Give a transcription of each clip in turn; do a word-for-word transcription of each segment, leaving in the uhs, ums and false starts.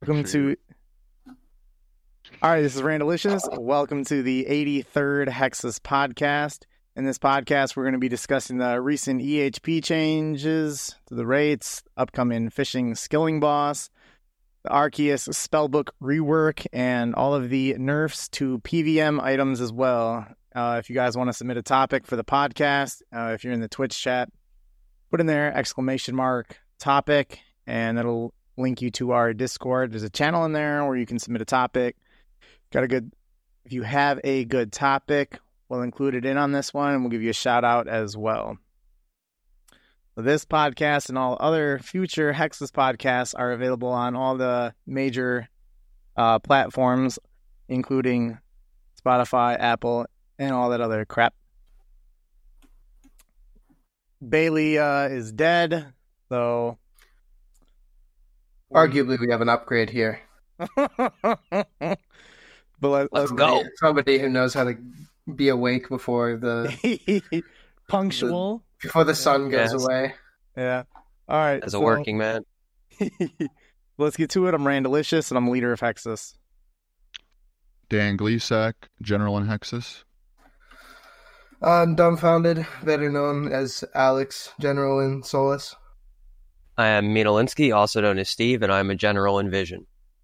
Welcome to... All right, this is Randalicious. Welcome to the eighty-third Hexus podcast. In this podcast, we're going to be discussing the recent E H P changes to the rates, upcoming fishing skilling boss, the Arceus spellbook rework, and all of the nerfs to P V M items as well. Uh, if you guys want to submit a topic for the podcast, uh, if you're in the Twitch chat, put in there exclamation mark topic, and that'll link you to our Discord. There's a channel in there where you can submit a topic. Got a good, if you have a good topic, we'll include it in on this one, and we'll give you a shout out as well. So this podcast and all other future Hexus podcasts are available on all the major uh, platforms, including Spotify, Apple, and all that other crap. Bailey uh, is dead, so arguably we have an upgrade here. But let, let's go. Somebody who knows how to be awake before the punctual the, before the sun goes yes. away. Yeah. All right. As so, a working man. Let's get to it. I'm Randalicious, and I'm leader of Hexus. Dan Gleesack, General in Hexus. I'm Dumbfounded, better known as Alex, General in Solus. I am Minolinsky, also known as Steve, and I'm a General in Vision.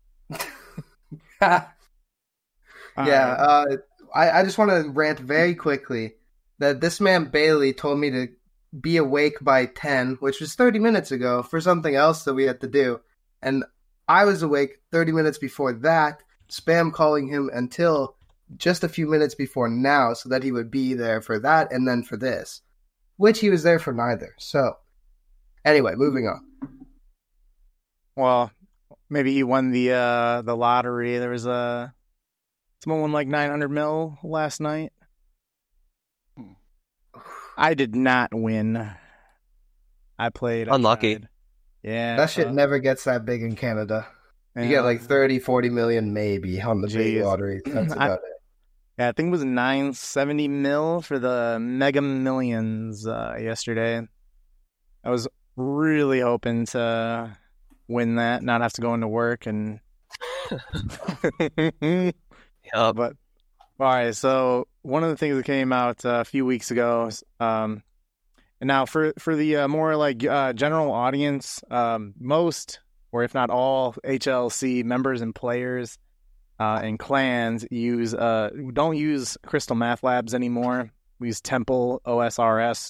Yeah, uh, I, I just want to rant very quickly that this man Bailey told me to be awake by ten, which was thirty minutes ago, for something else that we had to do. And I was awake thirty minutes before that, spam calling him until just a few minutes before now so that he would be there for that and then for this, which he was there for neither. So, anyway, moving on. Well, maybe he won the uh, the lottery. There was a... Someone won like nine hundred mil last night. I did not win. I played. Unlucky. I yeah. That shit uh, never gets that big in Canada. You yeah. get like thirty, forty million maybe on the big Jeez. lottery. That's I, about it. Yeah, I think it was nine hundred seventy mil for the Mega Millions uh, yesterday. I was really hoping to win that, not have to go into work and... Yeah, but all right. So one of the things that came out uh, a few weeks ago, um, and now for for the uh, more like uh, general audience, um, most or if not all H L C members and players uh, and clans use uh, don't use Crystal Math Labs anymore. We use Temple O S R S.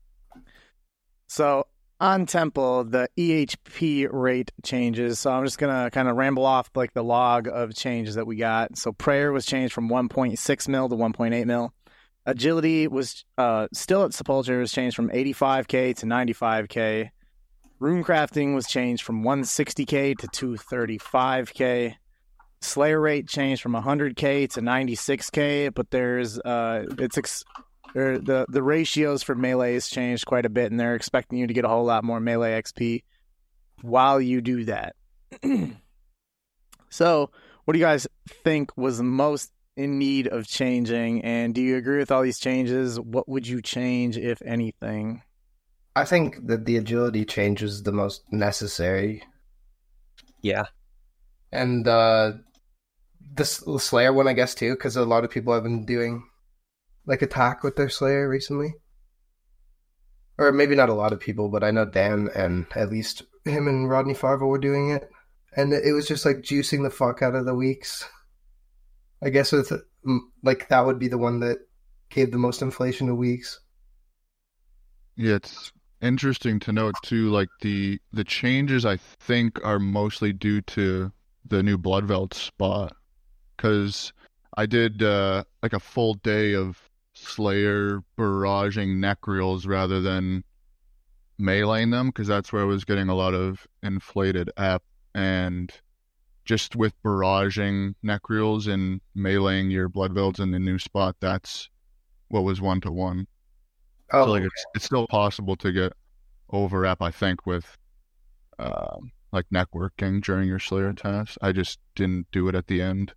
So on Temple, the E H P rate changes. So I'm just going to kind of ramble off like the log of changes that we got. So Prayer was changed from one point six mil to one point eight mil. Agility was uh, still at Sepulcher, was changed from eighty-five K to ninety-five K. Rune Crafting was changed from one hundred sixty K to two hundred thirty-five K. Slayer rate changed from one hundred K to ninety-six K, but there's uh, it's ex- Or the the ratios for melee has changed quite a bit, and they're expecting you to get a whole lot more melee X P while you do that. So, what do you guys think was most in need of changing, and do you agree with all these changes? What would you change, if anything? I think that the agility change is the most necessary. Yeah. And uh, the Slayer one, I guess, too, because a lot of people have been doing... like attack with their Slayer recently. Or maybe not a lot of people, but I know Dan and at least him and Rodney Farva were doing it. And it was just like juicing the fuck out of the weeks. I guess with like that would be the one that gave the most inflation to weeks. Yeah, it's interesting to note too, like the the changes I think are mostly due to the new Bloodveld spot. Because I did uh, like a full day of Slayer barraging Necreals rather than meleeing them, because that's where I was getting a lot of inflated app, and just with barraging Necreals and meleeing your Bloodvelds in the new spot, that's what was one to one. Oh, so like okay. it's it's still possible to get over app, I think, with um, like networking during your Slayer tasks. I just didn't do it at the end.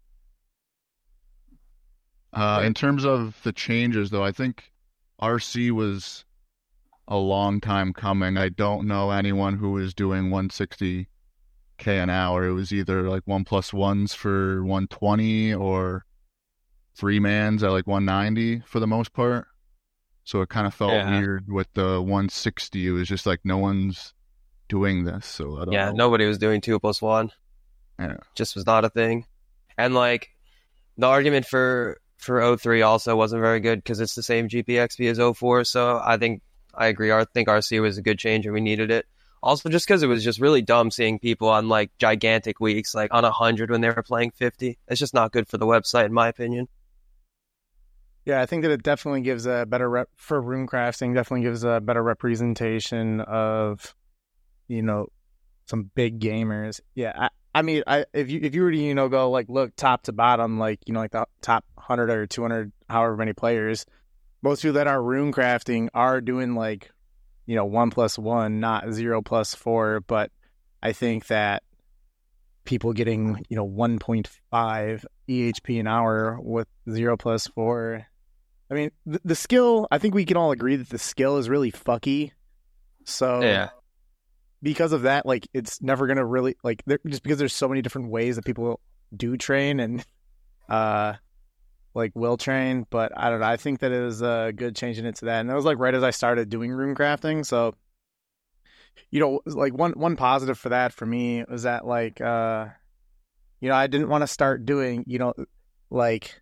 Uh, in terms of the changes, though, I think R C was a long time coming. I don't know anyone who is doing one hundred sixty K an hour. It was either like one plus ones for one twenty or three mans at like one ninety for the most part. So it kind of felt Yeah. weird with the one sixty. It was just like no one's doing this. So I don't Yeah, know. nobody was doing two plus one. Yeah. Just was not a thing. And like the argument for for oh three also wasn't very good because it's the same G P X P as oh four. So I think I agree. I think R C was a good change and we needed it. Also, just because it was just really dumb seeing people on like gigantic weeks, like on one hundred when they were playing fifty. It's just not good for the website, in my opinion. Yeah, I think that it definitely gives a better rep for rune crafting. Definitely gives a better representation of, you know, some big gamers. Yeah, I, I mean, I if you if you were to you know go like look top to bottom, like you know like the top one hundred or two hundred, however many players, most people that are rune crafting are doing like, you know, one plus one, not zero plus four. But I think that people getting, you know, one point five E H P an hour with zero plus four. I mean, the, the skill, I think we can all agree that the skill is really fucky. So Yeah. because of that, like, it's never going to really, like, there, just because there's so many different ways that people do train and, uh, like, will train. But I don't know. I think that it was a good changing it to that. And that was, like, right as I started doing rune crafting. So, you know, like, one, one positive for that for me was that, like, uh, you know, I didn't want to start doing, you know, like,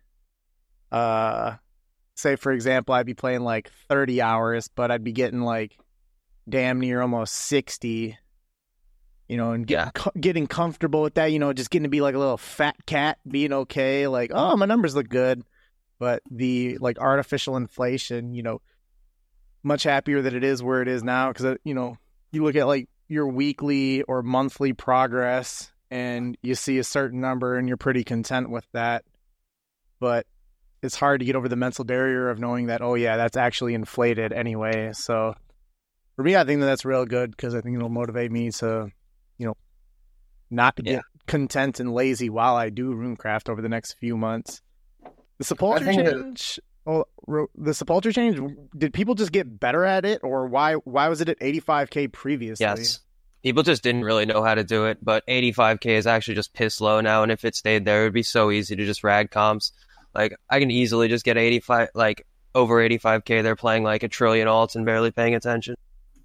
uh, say, for example, I'd be playing like thirty hours, but I'd be getting like damn near almost sixty, you know, and get, Yeah. co- getting comfortable with that, you know, just getting to be like a little fat cat, being okay. Like, oh, my numbers look good. But the like artificial inflation, you know, much happier that it is where it is now. Cause, you know, you look at like your weekly or monthly progress and you see a certain number and you're pretty content with that. But it's hard to get over the mental barrier of knowing that, oh, yeah, that's actually inflated anyway. So for me, I think that that's real good because I think it'll motivate me to, you know, not to Yeah. get content and lazy while I do runecraft over the next few months. The sepulcher think that- change, oh, ro- the sepulcher change, did people just get better at it, or why why was it at eighty-five K previously? Yes. People just didn't really know how to do it, but eighty-five K is actually just piss low now, and if it stayed there, it would be so easy to just rag comps. Like, I can easily just get eighty-five, like, over eighty-five K, they're playing like a trillion alts and barely paying attention.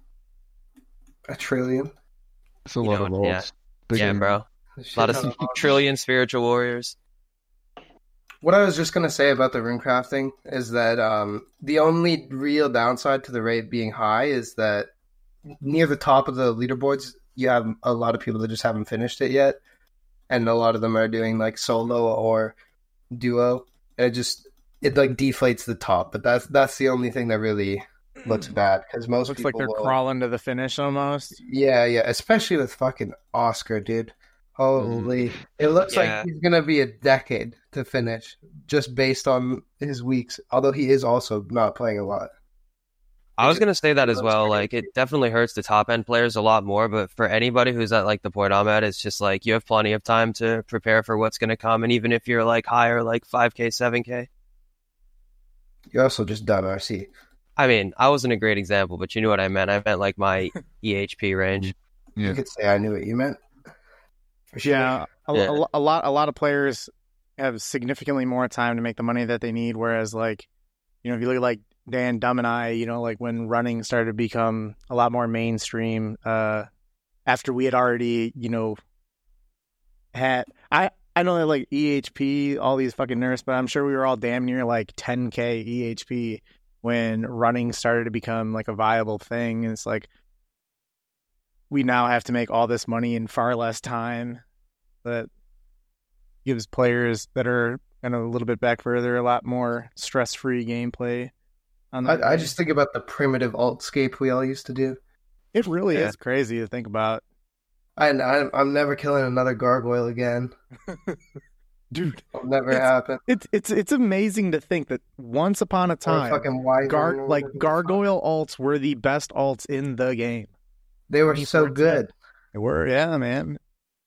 A trillion. It's a You lot know, of yeah. ults. Big Yeah, game. bro. A lot of trillion spiritual warriors. What I was just going to say about the rune crafting is that um, the only real downside to the rate being high is that near the top of the leaderboards, you have a lot of people that just haven't finished it yet. And a lot of them are doing like solo or duo. It just, it like deflates the top. But that's that's the only thing that really looks bad. Because most Looks people like they're will, crawling to the finish almost. Yeah, yeah. Especially with fucking Oscar, dude. Holy. It looks Yeah. like he's going to be a decade to finish just based on his weeks. Although he is also not playing a lot. I was going to say that as That's well. crazy. Like, it definitely hurts the top end players a lot more, but for anybody who's at like the point I'm at, it's just like you have plenty of time to prepare for what's going to come. And even if you're like higher, like five K, seven K, You're also just done R C. I mean, I wasn't a great example, but you knew what I meant. I meant like my E H P range. Yeah. You could say I knew what you meant. For sure. Yeah, a, Yeah. a, a lot a lot of players have significantly more time to make the money that they need, whereas like, you know, if you look at like Dan, Dumb, and I, you know, like when running started to become a lot more mainstream, uh, after we had already, you know, had I I know that like E H P, all these fucking nerfs, but I'm sure we were all damn near like ten K E H P when running started to become like a viable thing. And it's like we now have to make all this money in far less time. That gives players that are kind of a little bit back further a lot more stress-free gameplay. On that I, I game. just think about the primitive altscape we all used to do. It really Yeah. is crazy to think about. And I'm, I'm never killing another gargoyle again. Dude, It'll never It's- happen. it's it's it's amazing to think that once upon a Or time, fucking wyvern gar- or like whatever the fuck. gargoyle alts were the best alts in the game. They were so twenty-four good. They were, yeah, man.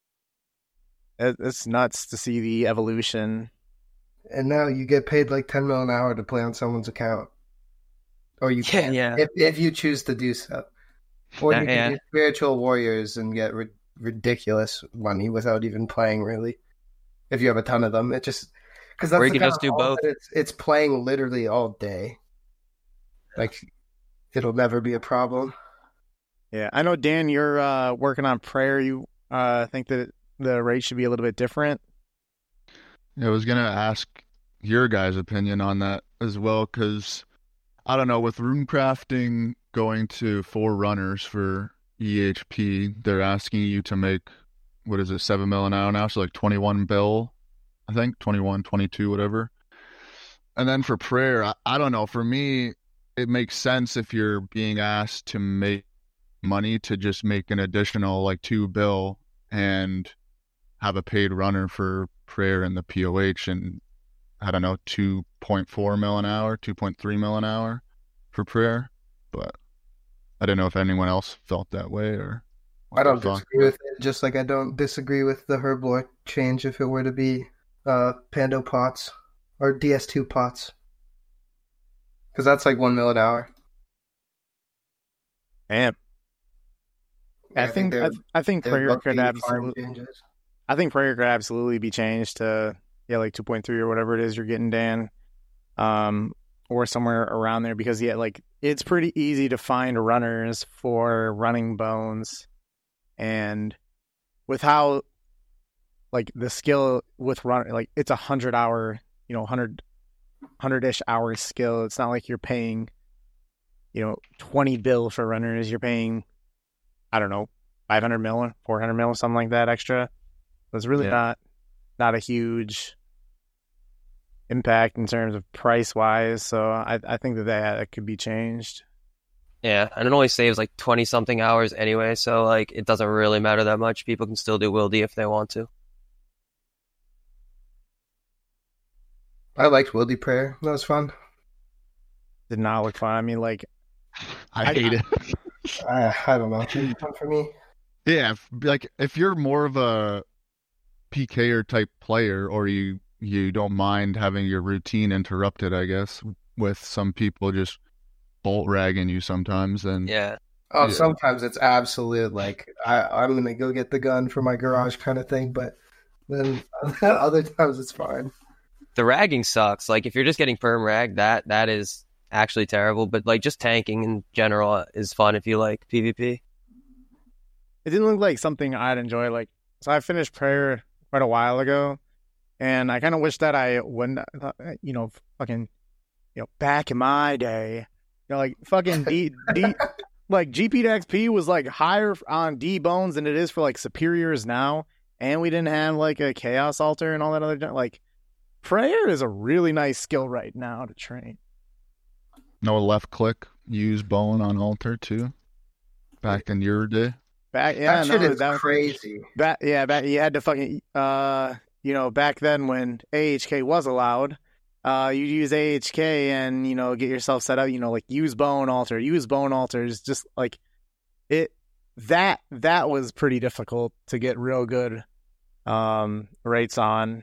It, it's nuts to see the evolution. And now you get paid like ten mil an hour to play on someone's account. Or you Yeah, can, yeah. if, if you choose to do so. Or Yeah, you can yeah. do spiritual warriors and get ri- ridiculous money without even playing, really. If you have a ton of them, it just because that's or you the can kind just of do hall both. that It's it's playing literally all day. Like it'll never be a problem. Yeah, I know, Dan, you're uh, working on prayer. You uh, think that the rate should be a little bit different? Yeah, I was gonna ask your guys' opinion on that as well, because I don't know, with runecrafting going to four runners for E H P, they're asking you to make, what is it, seven mil an hour now, so like twenty-one bill, I think, twenty-one, twenty-two, whatever. And then for prayer, I, I don't know, for me, it makes sense if you're being asked to make money to just make an additional like two bill and have a paid runner for prayer and the P O H, and I don't know, two point four mil an hour, two point three mil an hour for prayer. But I don't know if anyone else felt that way or I don't disagree with it, just like I don't disagree with the Herblore change if it were to be uh, Pando pots or D S two pots. Because that's like one mil an hour. Damn. Yeah, I think I, I think they're prayer lucky could farm absolutely. changes. I think prayer could absolutely be changed to yeah, like two point three or whatever it is you're getting, Dan, um, or somewhere around there, because yeah, like it's pretty easy to find runners for running bones, and with how like the skill with run, like it's a hundred hour, you know, hundred hundred ish hour skill. It's not like you're paying, you know, twenty bill for runners. You're paying, I don't know, five hundred mil, four hundred mil, something like that extra. So it's really Yeah. not not a huge impact in terms of price wise. So I I think that that could be changed. Yeah, and it only saves like twenty something hours anyway, so like it doesn't really matter that much. People can still do Wildy if they want to. I liked Wildy Prayer. That was fun. Did not look fun. I mean, like I I- hate it. I, I don't know. It was fun for me. Yeah, if, like if you're more of a P K er type player, or you you don't mind having your routine interrupted, I guess, with some people just bolt ragging you sometimes, then Yeah. Oh, Yeah. sometimes it's absolute, like, I, I'm going to go get the gun for my garage kind of thing, but then other times it's fine. The ragging sucks. Like if you're just getting perm rag, that that is actually terrible. But like just tanking in general is fun if you like PvP. it didn't look like something I'd enjoy. Like, so I finished prayer quite a while ago, and I kind of wish that I wouldn't, uh, you know, fucking, you know, back in my day, you know, like fucking D, D like G P to X P was like higher on D bones than it is for like superiors now, and we didn't have like a chaos altar and all that other junk. Like, prayer is a really nice skill right now to train. no left click, use bone on altar too. Back in your day. Back, yeah, that shit no, is that was- crazy. Back, yeah, back, you had to fucking, uh, you know, back then when A H K was allowed, uh, you'd use A H K and, you know, get yourself set up, you know, like use bone altar, use bone altars, just like it, that, that was pretty difficult to get real good, um, rates on.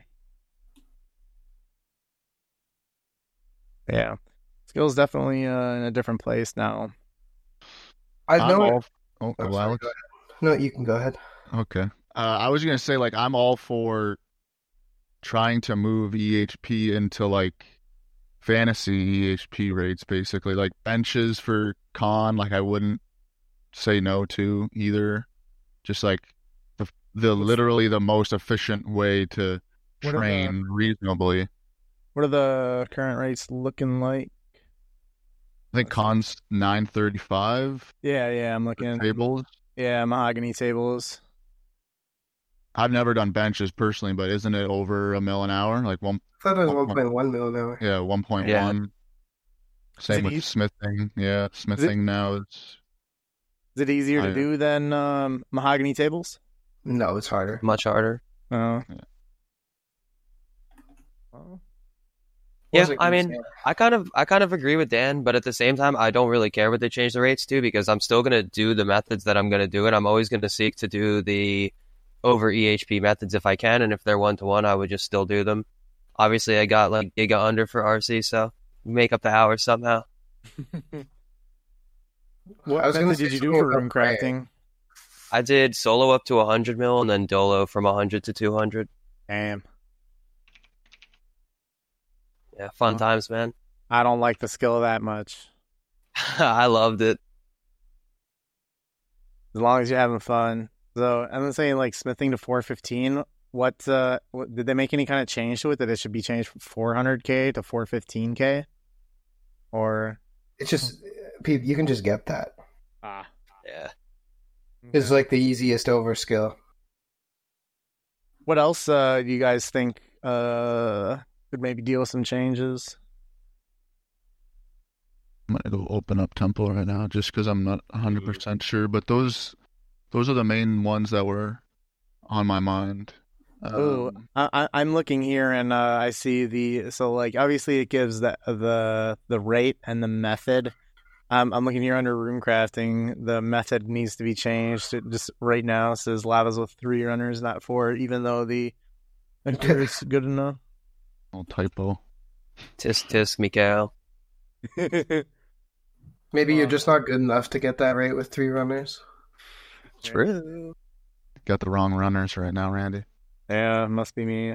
Yeah. Skill's definitely, uh, in a different place now. I I'm know. all- oh, Oh, well, sorry, Alex? go ahead. No, you can go ahead. Okay. Uh, I was gonna say, like, I'm all for trying to move E H P into like fantasy E H P rates, basically, like benches for con. Like, I wouldn't say no to either. Just like the the literally the most efficient way to What are the- train reasonably. What are the current rates looking like? I think con's nine thirty-five Yeah, yeah, I'm looking. tables. Yeah, mahogany tables. I've never done benches personally, but isn't it over a mil an hour? Like one, I thought it was one point one mil an hour. yeah, one point Yeah. one. Same it with eas- smithing. Yeah, smithing now is Is it easier to I- do than um, mahogany tables? No, it's harder. Much harder. Oh. Yeah. Oh. Yeah, Wasn't I gonna mean, say- I kind of I kind of agree with Dan, but at the same time, I don't really care what they change the rates to because I'm still gonna do the methods that I'm gonna do, and I'm always gonna seek to do the over E H P methods if I can, and if they're one to one, I would just still do them. Obviously, I got like Giga under for R C, so make up the hours somehow. What I was gonna method say did you do something for about room prayer. crafting? I did solo up to one hundred mil and then dolo from one hundred to two hundred. Damn. Yeah, fun Oh. times, man. I don't like the skill that much. I loved it. As long as you're having fun. So I'm saying like smithing to four fifteen. What, uh, what did they make any kind of change to it that it should be changed from four hundred K to four fifteen K? Or It's just pe- you can just get that. ah, Yeah. It's like the easiest over skill. what else uh do you guys think uh could maybe deal with some changes? I'm gonna go open up Temple right now just because I'm not one hundred percent sure, but those those are the main ones that were on my mind. Oh, Um, I, I- I'm looking here and uh, I see the so like obviously it gives the the the rate and the method. Um, I'm looking here under room crafting. The method needs to be changed. It just right now says lavas with three runners, not four, even though the is good enough. little typo. Tisk tisk, Mikael. Maybe you're Uh, just not good enough to get that rate with three runners. True. Got the wrong runners right now, Randy. Yeah, must be me.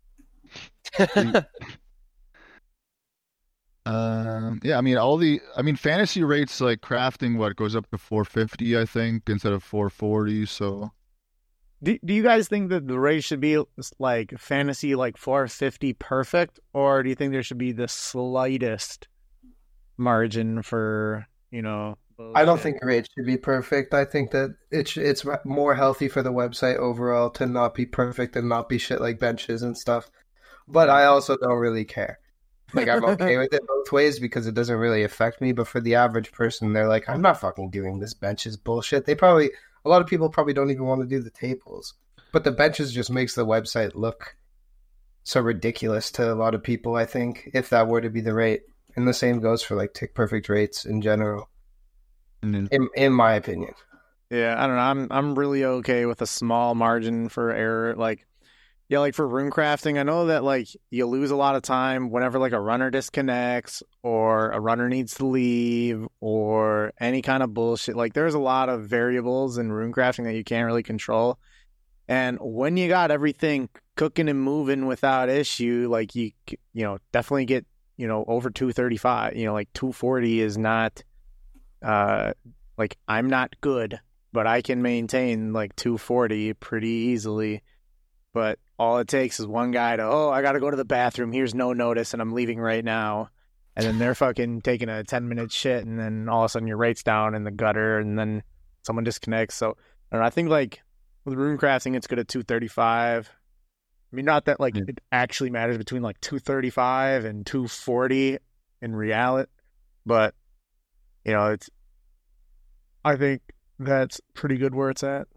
Um, yeah, I mean all the, I mean fantasy rates like crafting what goes up to four fifty, I think, instead of four forty. So Do Do you guys think that the rate should be like fantasy like four fifty perfect, or do you think there should be the slightest margin for you know? I don't bullshit? think rate should be perfect. I think that it sh- it's more healthy for the website overall to not be perfect and not be shit like benches and stuff. But I also don't really care. Like, I'm okay with it both ways because it doesn't really affect me. But for the average person, they're like, I'm not fucking doing this benches bullshit. They probably, a lot of people probably don't even want to do the tables. But the benches just makes the website look so ridiculous to a lot of people, I think, if that were to be the rate. And the same goes for like tick perfect rates in general, and in in my opinion. Yeah, I don't know. I'm I'm really okay with a small margin for error. Like, yeah, like for room crafting, I know that like you lose a lot of time whenever like a runner disconnects or a runner needs to leave or any kind of bullshit. Like, there's a lot of variables in room crafting that you can't really control. And when you got everything cooking and moving without issue, like you c- you know definitely get you know over two thirty-five. You know, like two forty is not uh like I'm not good, but I can maintain like two forty pretty easily. But all it takes is one guy to, oh, I got to go to the bathroom. Here's no notice, and I'm leaving right now. And then they're fucking taking a ten minute shit, and then all of a sudden your rate's down in the gutter, and then someone disconnects. So I don't know, I think like with room crafting, it's good at two thirty-five. I mean, not that like Yeah. it actually matters between like two thirty-five and two forty in reality, but you know, it's. I think that's pretty good where it's at.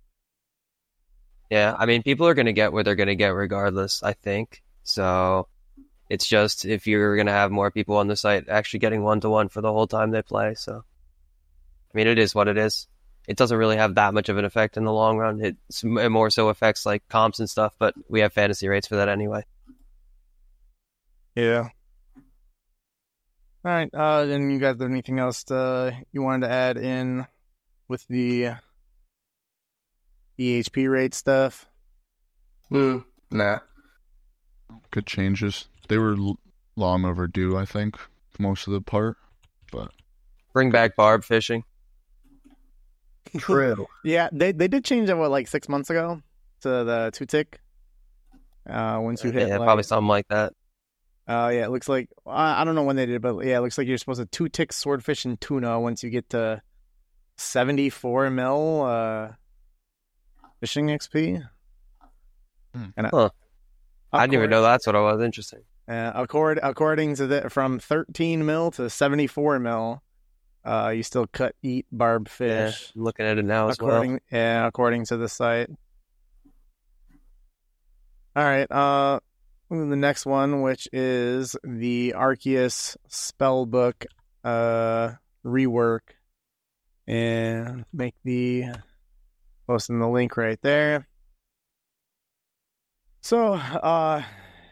Yeah, I mean, people are going to get what they're going to get regardless, I think. So it's just if you're going to have more people on the site actually getting one-to-one for the whole time they play. So, I mean, it is what it is. It doesn't really have that much of an effect in the long run. It's, it more so affects like comps and stuff, but we have fantasy rates for that anyway. Yeah. All right. Uh, then you guys have anything else to, you wanted to add in with the E H P rate stuff? Hmm. Nah. good changes. They were l- long overdue, I think, for most of the part. But Bring back barb fishing. True. Yeah, they they did change that what like six months ago to the two tick. Uh, once you hit Yeah, like, probably something like that. Uh, yeah, it looks like I, I don't know when they did it, but yeah, it looks like you're supposed to two tick swordfish and tuna once you get to seventy-four mil uh fishing X P. Hmm. And Huh. I didn't even know that's what it was. Interesting. Uh, accord, according to the from thirteen mil to seventy-four mil, uh, you still cut eat barb Yeah, fish. I'm looking at it now as well. according, yeah, according to the site. All right. Uh, the next one, which is the Arceus spellbook uh rework, and make the posting the link right there. So, uh,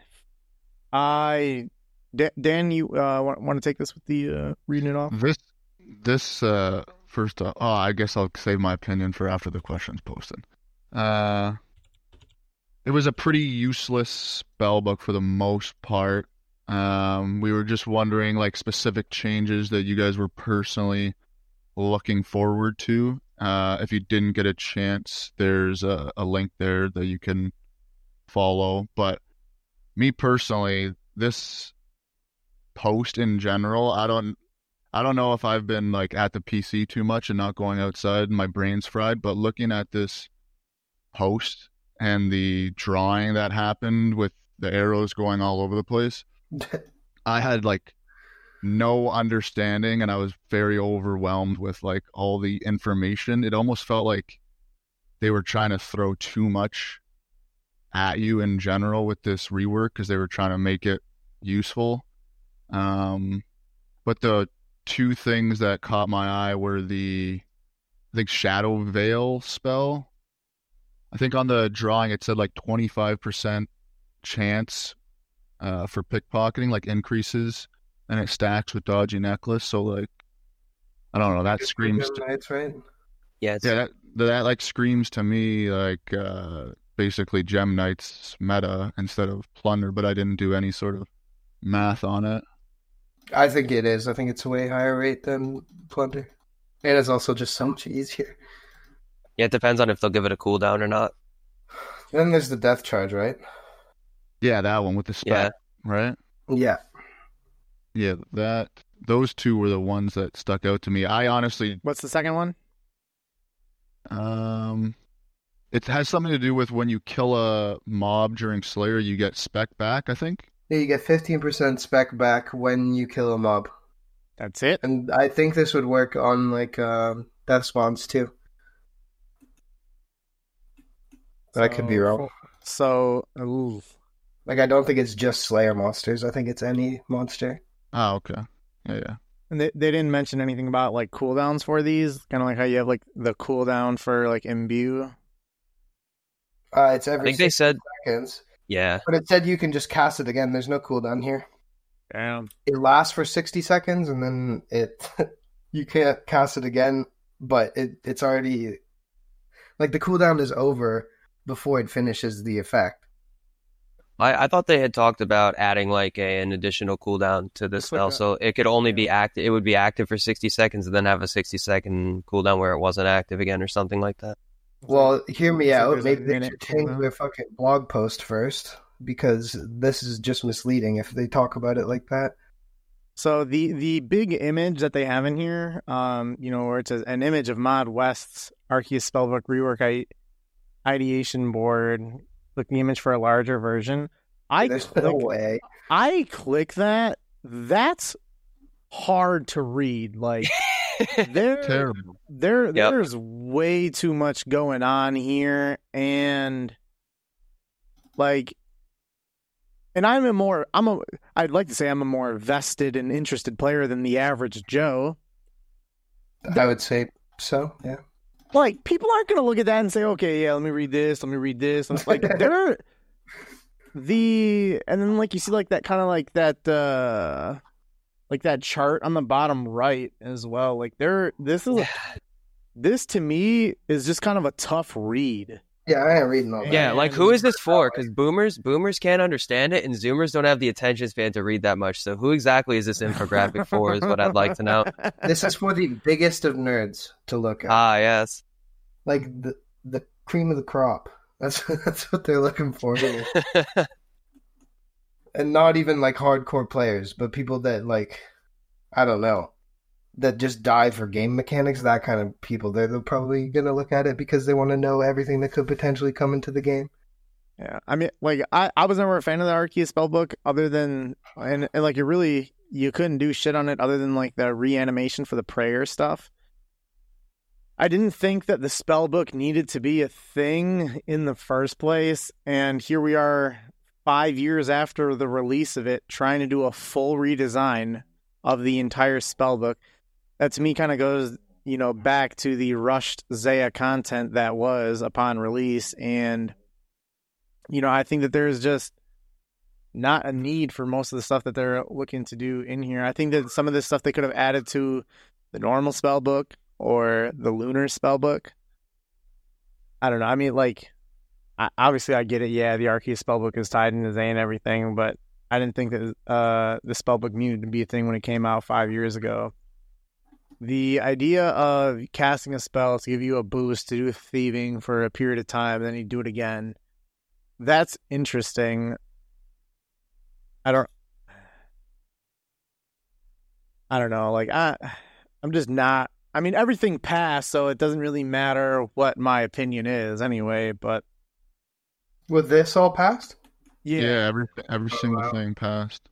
I Dan, Dan you uh want, want to take this with the uh reading it off? this this uh first off, oh, I guess I'll save my opinion for after the question's posted. Uh, it was a pretty useless spell book for the most part. Um, we were just wondering like specific changes that you guys were personally looking forward to. Uh, if you didn't get a chance, there's a, a link there that you can follow. But me personally, this post in general, I don't, I don't know if I've been like at the P C too much and not going outside and my brain's fried, but looking at this post and the drawing that happened with the arrows going all over the place, I had like no understanding, and I was very overwhelmed with like all the information. It almost felt like they were trying to throw too much at you in general with this rework because they were trying to make it useful. Um, but the two things that caught my eye were the, I think, Shadow Veil spell. I think on the drawing it said like twenty-five percent chance uh, for pickpocketing, like increases, and it stacks with Dodgy Necklace. So like, I don't know, that It's screams Gem to, Knights, right? Yeah, it's, yeah, that, that like screams to me like uh, basically Gem Knights meta instead of Plunder, but I didn't do any sort of math on it. I think it is. I think it's a way higher rate than Plunder. And it's also just so much easier. yeah, it depends on if they'll give it a cooldown or not. Then there's the Death Charge, right? Yeah, that one with the spec, right? Yeah. Yeah, that those two were the ones that stuck out to me. I honestly, What's the second one? um, it has something to do with when you kill a mob during Slayer, you get spec back, I think. Yeah, you get fifteen percent spec back when you kill a mob. That's it? And I think this would work on, like, um, Death Spawns, too. But I could be wrong. So, ooh. Like, I don't think it's just Slayer monsters. I think it's any monster. Oh, okay. Yeah, yeah. And they, they didn't mention anything about, like, cooldowns for these? Kind of like how you have, like, the cooldown for, like, Imbue? Uh, it's I every think they six said, seconds. yeah. But it said you can just cast it again. There's no cooldown here. Damn. It lasts for sixty seconds, and then it you can't cast it again, but it it's already... Like, the cooldown is over before it finishes the effect. I, I thought they had talked about adding like a, an additional cooldown to this Just like spell, a- so it could only be active. It would be active for sixty seconds, and then have a sixty second cooldown where it wasn't active again, or something like that. Well, hear me It's like out. there's a Maybe they minute should change cooldown. their fucking blog post first, because this is just misleading if they talk about it like that. So the the big image that they have in here, um, you know, where it's a, an image of Mod West's Arceus Spellbook rework I, ideation board, like the image for a larger version. I There's click, no way. I click that. That's hard to read. Like there, Terrible. there, Yep. there's way too much going on here, and like. And I'm a more, I'm a, I'd like to say I'm a more vested and interested player than the average Joe. I would say so, yeah. Like, people aren't going to look at that and say, okay, yeah, let me read this, let me read this. And, like, they're, the, and then, like, you see, like, that kind of, like, that, uh, like, that chart on the bottom right as well. Like, they're, this is, a, this to me is just kind of a tough read. Yeah, I ain't reading all that. Yeah, like who is this for? Because boomers, boomers can't understand it, and Zoomers don't have the attention span to read that much. So who exactly is this infographic for? Is what I'd like to know. This is for the biggest of nerds to look at. Ah, yes. Like, the the cream of the crop. That's that's what they're looking for here. And not even, like, hardcore players, but people that, like, I don't know, that just die for game mechanics, that kind of people. They're, they're probably going to look at it because they want to know everything that could potentially come into the game. Yeah, I mean, like, I, I was never a fan of the Arceus Spellbook other than, and, and, like, it really, you couldn't do shit on it other than, like, the reanimation for the prayer stuff. I didn't think that the Spellbook needed to be a thing in the first place, and here we are five years after the release of it, trying to do a full redesign of the entire Spellbook. That to me kind of goes, you know, back to the rushed Zaya content that was upon release. And, you know, I think that there's just not a need for most of the stuff that they're looking to do in here. I think that some of this stuff they could have added to the normal spell book, or the lunar spellbook. I don't know. I mean, like, I, obviously I get it. Yeah, the Arceus spellbook is tied into Zay and everything, but I didn't think that uh, the spellbook needed to be a thing when it came out five years ago. The idea of casting a spell to give you a boost to do thieving for a period of time, then you do it again, that's interesting. I don't I don't know, like, I, I'm just not, I mean, everything passed, so it doesn't really matter what my opinion is anyway, but... With this all passed? Yeah, yeah every, every oh, single wow. thing passed.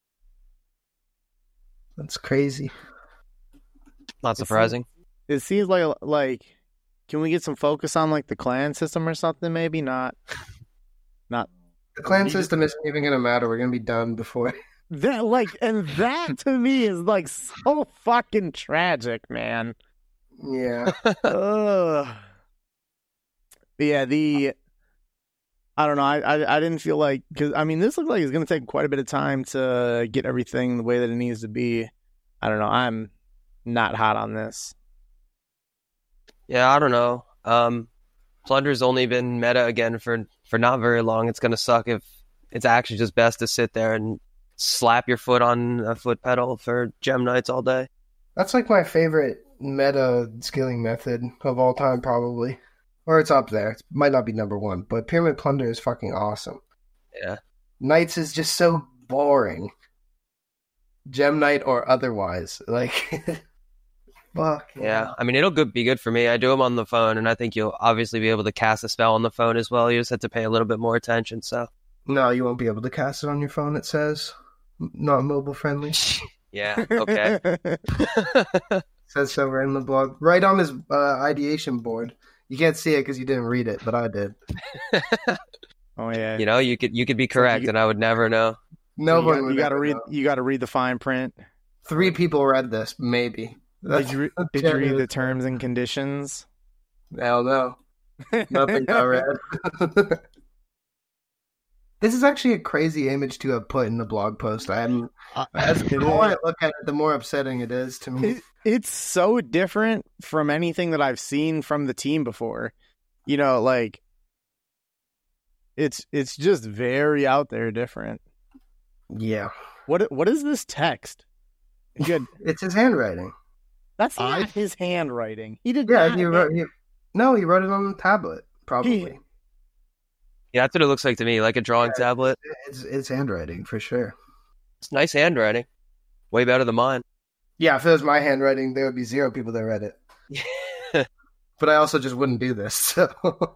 That's crazy. Not surprising. It seems like, like, can we get some focus on, like, the clan system or something, maybe? Not, not... The clan system isn't even going to matter. We're going to be done before... That, like, and that to me is, like, so fucking tragic, man. Yeah. Ugh. Yeah, the... I don't know, I, I, I didn't feel like... Because, I mean, this looked like it's going to take quite a bit of time to get everything the way that it needs to be. I don't know, I'm not hot on this. Yeah, I don't know. Um, Plunder's only been meta again for, for not very long. It's going to suck if it's actually just best to sit there and slap your foot on a foot pedal for Gem Knights all day. That's like my favorite meta skilling method of all time, probably. Or it's up there. It might not be number one, but Pyramid Plunder is fucking awesome. Yeah. Knights is just so boring. Gem Knight or otherwise. Like, fuck. Yeah, I mean, it'll good, be good for me. I do them on the phone, and I think you'll obviously be able to cast a spell on the phone as well. You just have to pay a little bit more attention, so. No, you won't be able to cast it on your phone, it says. Not mobile friendly. Yeah, okay. Says so right in the blog. Right on his uh, ideation board. You can't see it because you didn't read it, but I did. Oh yeah. You know, you could you could be correct, you, and I would never know. No so one. You, you got to read. Know. You got to read the fine print. Three people read this, maybe. Did you, did you read the terms and conditions? Hell no. Nothing got read. This is actually a crazy image to have put in the blog post. I'm uh, as the more I look at it, the more upsetting it is to me. It, it's so different from anything that I've seen from the team before. You know, like it's it's just very out there different. Yeah. What what is this text? Good. It's his handwriting. That's not I... his handwriting. He did yeah, not. He wrote, he, no, he wrote it on the tablet, probably. He... Yeah, that's what it looks like to me, like a drawing yeah, tablet. It's, it's handwriting, for sure. It's nice handwriting. Way better than mine. Yeah, if it was my handwriting, there would be zero people that read it. But I also just wouldn't do this, so...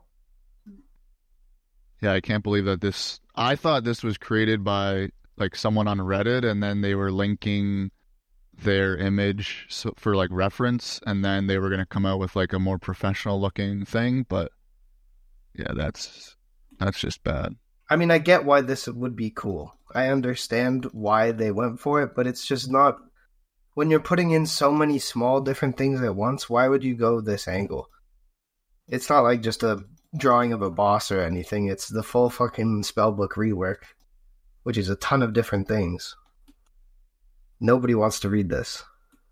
Yeah, I can't believe that this... I thought this was created by, like, someone on Reddit, and then they were linking their image so, for, like, reference, and then they were going to come out with, like, a more professional-looking thing, but... Yeah, that's... That's just bad. I mean, I get why this would be cool. I understand why they went for it, but it's just not... When you're putting in so many small different things at once, why would you go this angle? It's not like just a drawing of a boss or anything. It's the full fucking spellbook rework, which is a ton of different things. Nobody wants to read this.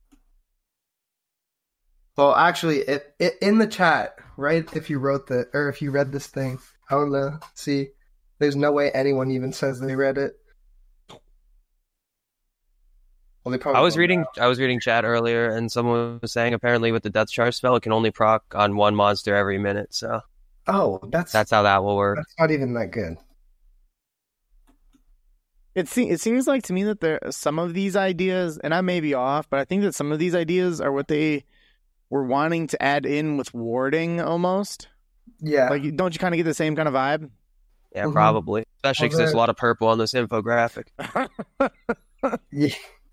Well, actually, it, it, in the chat, right, if you wrote the... Or if you read this thing... I don't know. See, there's no way anyone even says they read it. Well, they probably I was reading. Know. I was reading chat earlier, and someone was saying apparently with the Death Charge spell, it can only proc on one monster every minute. So, oh, that's that's how that will work. That's not even that good. It seems it seems like to me that there some of these ideas, and I may be off, but I think that some of these ideas are what they were wanting to add in with warding almost. Yeah. Like, don't you kind of get the same kind of vibe? Yeah, mm-hmm. Probably. Especially because there's a lot of purple on this infographic. Yeah.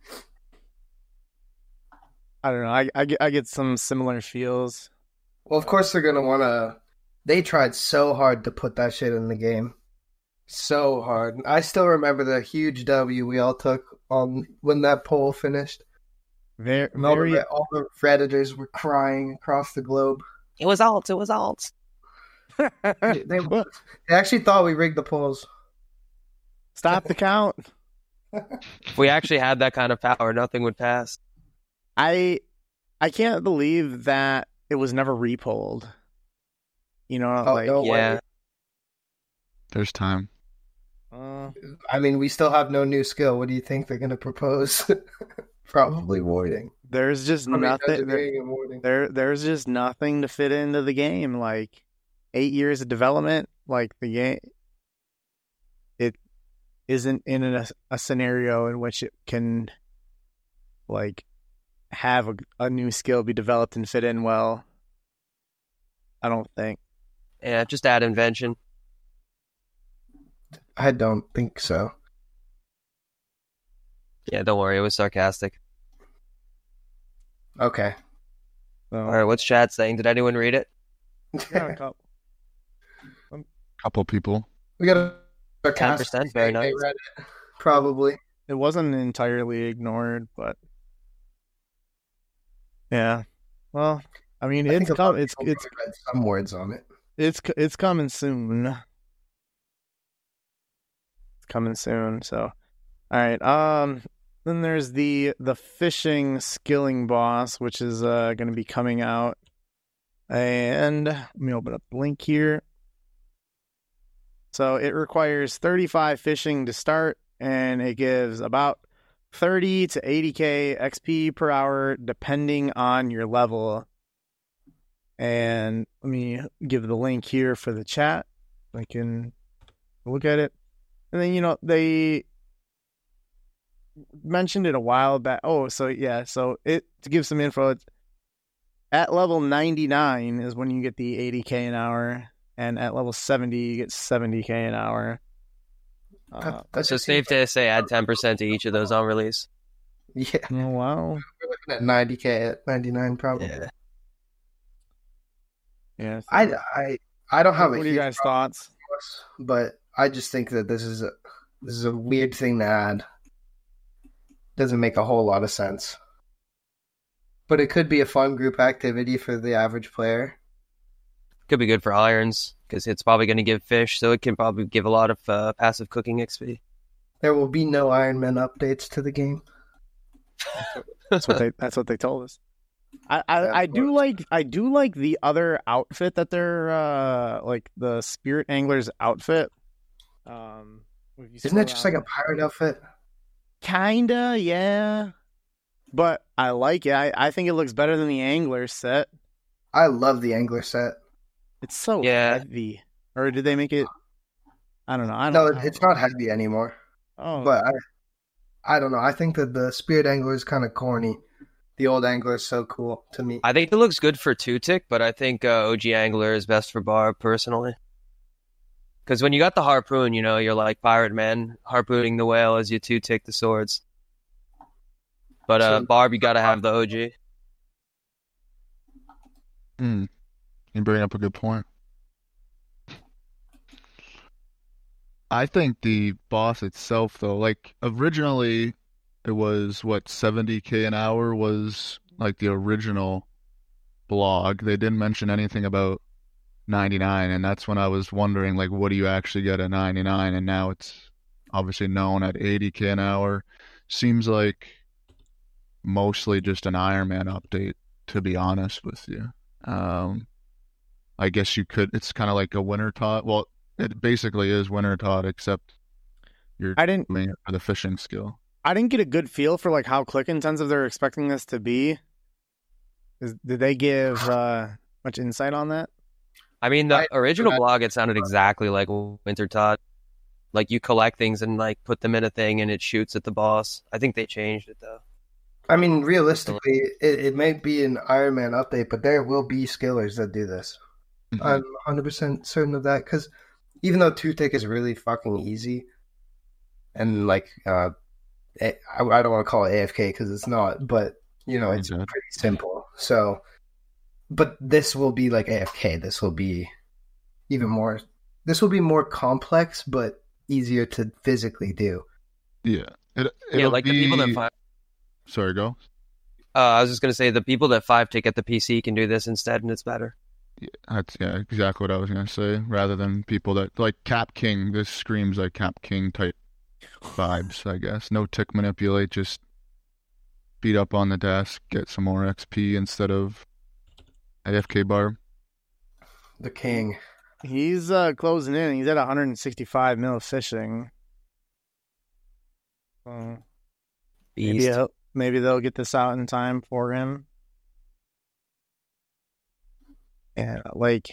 I don't know. I, I, get, I get some similar feels. Well, of course they're going to want to... They tried so hard to put that shit in the game. So hard. I still remember the huge W we all took on when that poll finished. Very, all, very... the, all the Redditors were crying across the globe. It was alt. It was alt. they, they, they actually thought we rigged the polls. Stop the count. If we actually had that kind of power, nothing would pass. I I can't believe that it was never repolled. You know, Oh, like no Yeah. way. There's time. uh, I mean, we still have no new skill. What do you think they're going to propose? Probably warding. there's just Probably nothing. There, engineering and warding. there, there's just nothing to fit into the game. Like eight years of development, like the game, it isn't in a, a scenario in which it can, like, have a, a new skill be developed and fit in well. I don't think. Yeah, just add invention. I don't think so. Yeah, don't worry, it was sarcastic. Okay. So, All right, what's chat saying? Did anyone read it? yeah, a couple- Couple people. We got a ten percent, very nice. Probably. it wasn't entirely ignored, but yeah. Well, I mean, I it's think a lot com- of it's people it's probably read some words on it. it's it's coming soon. It's coming soon. So, all right. Um, then there's the the fishing skilling boss, which is uh going to be coming out. And let me open up the link here. So it requires thirty-five fishing to start, and it gives about thirty to eighty K X P per hour, depending on your level. And let me give the link here for the chat. I can look at it. And then, you know, they mentioned it a while back. Oh, so yeah. So it to give some info, it's at level ninety-nine is when you get the eighty K an hour. And at level seventy, you get seventy K an hour. Uh, That- that So just safe seems to say add ten percent to each of those on release. like- Yeah. oh, wow. We're looking at ninety K at ninety-nine probably. Yeah. Yeah. so- I, I, I don't have what a are you huge guys' problem thoughts? with this, but I just think that this is a this is a weird thing to add. Doesn't make a whole lot of sense. But it could be a fun group activity for the average player. Could be good for irons, because it's probably going to give fish, so it can probably give a lot of uh, passive cooking X P. There will be no Iron Man updates to the game. That's what they. That's what they told us. I, I, Yeah, I of do course. like I do like the other outfit that they're uh like the Spirit Anglers outfit. Um, if you Isn't scroll it just like down- a pirate outfit? kinda, yeah. But I like it. I, I think it looks better than the Angler set. I love the Angler set. It's so Yeah. heavy. Or did they make it? I don't know. I don't. No, I don't it's know. not heavy anymore. Oh, But I, I don't know. I think that the Spirit Angler is kind of corny. The old Angler is so cool to me. I think it looks good for two-tick, but I think uh, O G Angler is best for Barb, personally. Because when you got the harpoon, you know, you're like Pirate Man, harpooning the whale as you two-tick the swords. But uh, So- Barb, you gotta have the O G. Hmm. You bring up a good point. I think the boss itself, though, like originally, it was what seventy K an hour was like the original blog. They didn't mention anything about ninety-nine, and that's when I was wondering, like, what do you actually get at ninety-nine? And now it's obviously known at eighty K an hour. Seems like mostly just an Iron Man update, to be honest with you. Um, I guess you could. It's kind of like a Winter Tot. Well, it basically is Winter Tot, except you're I didn't. doing it for the fishing skill. I didn't get a good feel for like how click intensive they're expecting this to be. Is, did they give uh, much insight on that? I mean, the I- original I- blog, it sounded exactly like Winter Tot. Like, you collect things and, like, put them in a thing and it shoots at the boss. I think they changed it, though. I mean, realistically, it, it may be an Iron Man update, but there will be skillers that do this. Mhm. I'm one hundred percent certain of that, because even though two-tick is really fucking easy, and like, uh, I, I don't want to call it A F K because it's not, but, you know, it's Okay. pretty simple. So, but this will be like A F K. This will be even more, this will be more complex, but easier to physically do. Yeah. It, Yeah, it'll like the people that be- five. Sorry, go. Uh, I was just gonna say the people that five tick at the P C can do this instead, and it's better. Yeah, that's yeah, exactly what I was gonna say. Rather than people that like Cap King, this screams like Cap King type vibes, I guess. No tick manipulate, just speed up on the desk, get some more X P instead of A F K bar. The king. He's uh, closing in. He's at one hundred sixty-five mil fishing. So maybe, he'll, maybe they'll get this out in time for him. Yeah, like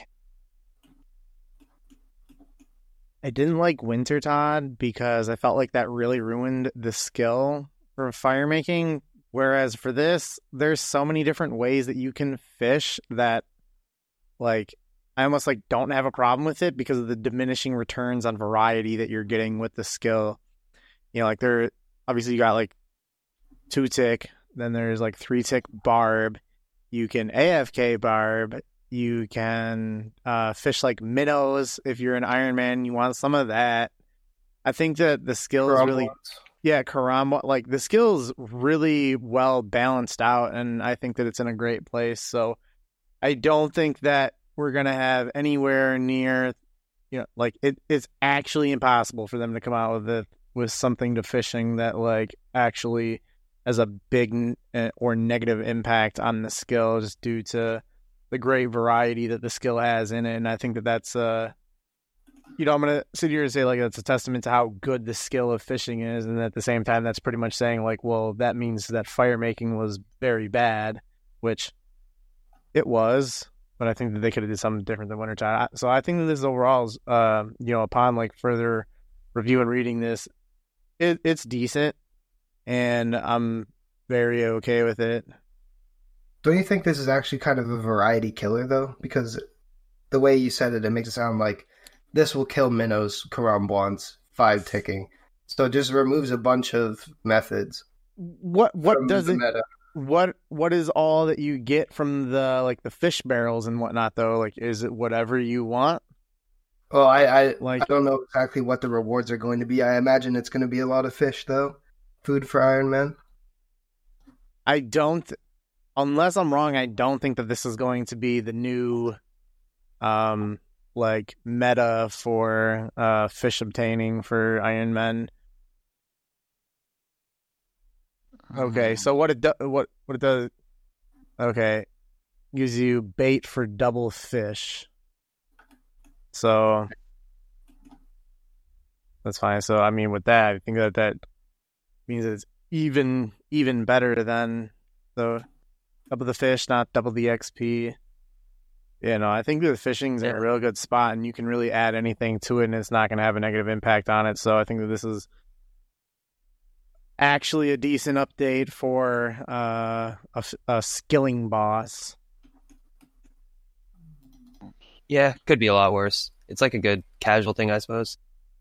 I didn't like Wintertodt because I felt like that really ruined the skill for fire making. Whereas for this, there's so many different ways that you can fish that, like, I almost like don't have a problem with it because of the diminishing returns on variety that you're getting with the skill. You know, like there, obviously you got like two tick, then there's like three tick barb. You can A F K barb. You can uh, fish like minnows if you're an Ironman. You want some of that. I think that the skill is really, yeah, Karamba. Like the skill is really well balanced out, and I think that it's in a great place. So I don't think that we're gonna have anywhere near, you know, like it, it's actually impossible for them to come out with it with something to fishing that like actually has a big or negative impact on the skill, just due to the great variety that the skill has in it. And I think that that's, uh, you know, I'm going to sit here and say, like, that's a testament to how good the skill of fishing is. And at the same time, that's pretty much saying, like, well, that means that fire making was very bad, which it was. But I think that they could have did something different than Wintertodt. So I think that this overall is, uh, you know, upon, like, further review and reading this, it, it's decent. And I'm very okay with it. Don't you think this is actually kind of a variety killer, though? Because the way you said it, it makes it sound like this will kill minnows, Karambwans, five ticking. So it just removes a bunch of methods. What what does it? Meta. What what is all that you get from the like the fish barrels and whatnot, though? Like, is it whatever you want? Well, I I, like, I don't know exactly what the rewards are going to be. I imagine it's going to be a lot of fish, though. Food for Iron Man. I don't. Unless I'm wrong, I don't think that this is going to be the new, um, like meta for uh fish obtaining for Iron Man. Okay, so what it do- what what it does? Okay, gives you bait for double fish. So that's fine. So I mean, with that, I think that that means it's even even better than the. Double the fish, not double the X P. You know, I think the fishing's in a real good spot, and you can really add anything to it, and it's not going to have a negative impact on it. So I think that this is actually a decent update for uh, a, a skilling boss. Yeah, could be a lot worse. It's like a good casual thing, I suppose.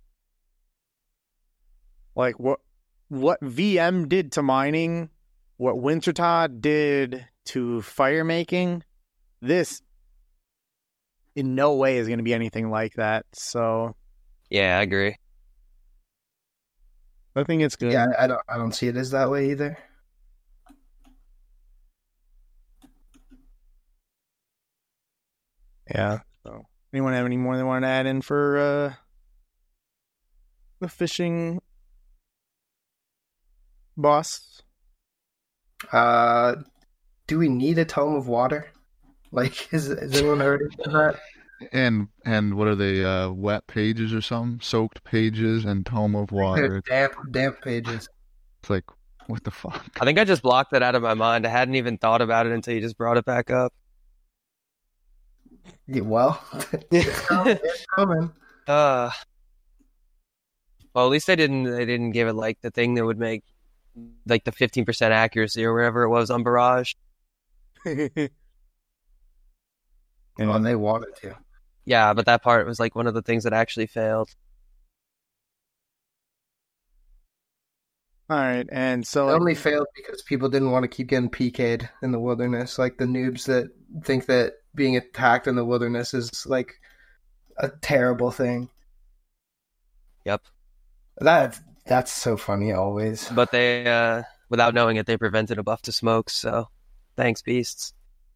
Like what what V M did to mining, what Wintertodt did to fire making, this in no way is going to be anything like that. So yeah, I agree. I think it's good. Yeah, I don't I don't see it as that way either. Yeah. So anyone have any more they want to add in for uh the fishing boss? Uh Do we need a tome of water? Like, is, is anyone heard of that? And and what are they? Uh, wet pages or something? Soaked pages and tome of water. damp, damp pages. It's like, what the fuck? I think I just blocked that out of my mind. I hadn't even thought about it until you just brought it back up. Yeah, well, it's coming. It's coming. Uh, well, at least they didn't. They didn't give it like the thing that would make like the fifteen percent accuracy or wherever it was on Barrage. And they wanted to. Yeah, but that part was like one of the things that actually failed. All right, and so it only failed because people didn't want to keep getting P K'd in the wilderness, like the noobs that think that being attacked in the wilderness is like a terrible thing. Yep. That that's so funny always. But they, uh, without knowing it, they prevented a buff to smokes. So, thanks, beasts.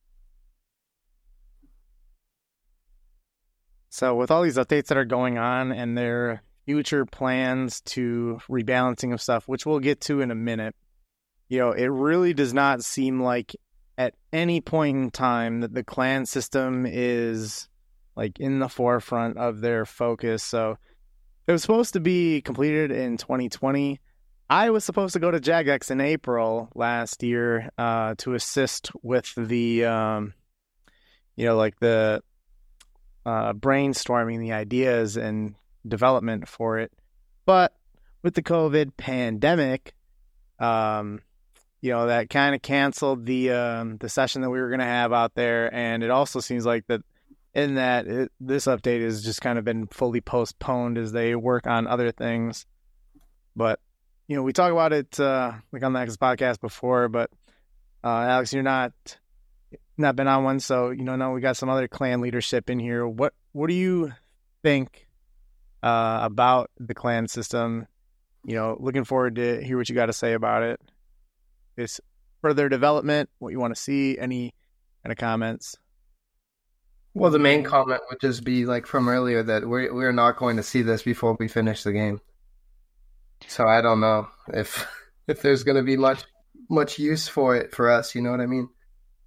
So with all these updates that are going on and their future plans to rebalancing of stuff, which we'll get to in a minute, you know, it really does not seem like at any point in time that the clan system is like in the forefront of their focus. So it was supposed to be completed in twenty twenty. I was supposed to go to Jagex in April last year uh, to assist with the, um, you know, like the uh, brainstorming, the ideas and development for it. But with the COVID pandemic, um, you know, that kind of canceled the um, the session that we were going to have out there. And it also seems like that in that it, this update has just kind of been fully postponed as they work on other things. But, you know, we talk about it uh, like on the Nexus podcast before, but uh, Alex, you're not not been on one. So, you know, no, we got some other clan leadership in here. What, what do you think uh, about the clan system? You know, looking forward to hear what you got to say about it. Is further development, what you want to see, any kind of comments? Well, the main comment would just be like from earlier that we're we're not going to see this before we finish the game. So I don't know if if there's going to be much much use for it for us. You know what I mean?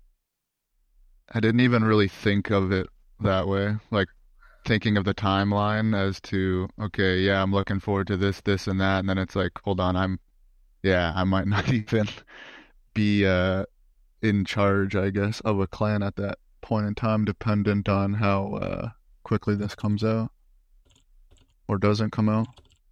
I didn't even really think of it that way. Like thinking of the timeline as to, okay, yeah, I'm looking forward to this, this, and that, and then it's like, hold on, I'm. Yeah, I might not even be uh, in charge, I guess, of a clan at that point in time, dependent on how uh, quickly this comes out or doesn't come out.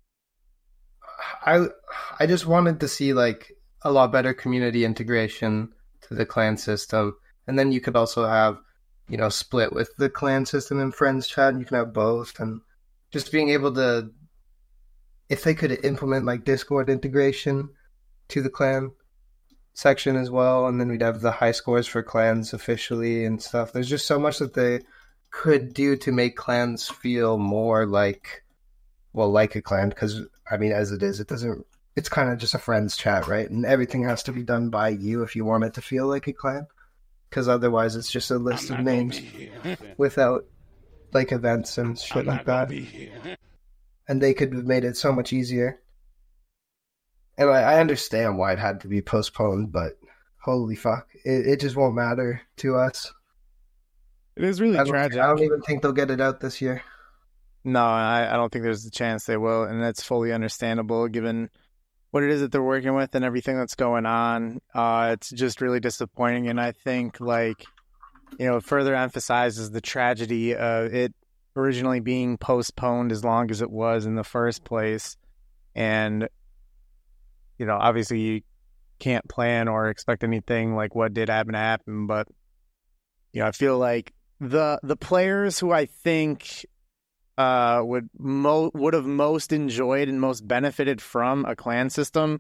I I just wanted to see like a lot better community integration to the clan system, and then you could also have, you know, split with the clan system and friends chat, and you can have both, and just being able to, if they could implement like Discord integration to the clan section as well, and then we'd have the high scores for clans officially and stuff. There's just so much that they could do to make clans feel more like, well, like a clan, because, I mean, as it is, it doesn't, it's kind of just a friends chat, right? And everything has to be done by you if you want it to feel like a clan, because otherwise it's just a list of names without, like, events and shit like that. And they could have made it so much easier. And I, I understand why it had to be postponed, but holy fuck, it, it just won't matter to us. It is really I tragic. I don't even think they'll get it out this year. No, I, I don't think there's a chance they will, and that's fully understandable given what it is that they're working with and everything that's going on. Uh, it's just really disappointing, and I think, like, you know, it further emphasizes the tragedy of it originally being postponed as long as it was in the first place. And, you know, obviously you can't plan or expect anything like what did happen to happen, but, you know, I feel like the the players who I think uh, would mo- would have most enjoyed and most benefited from a clan system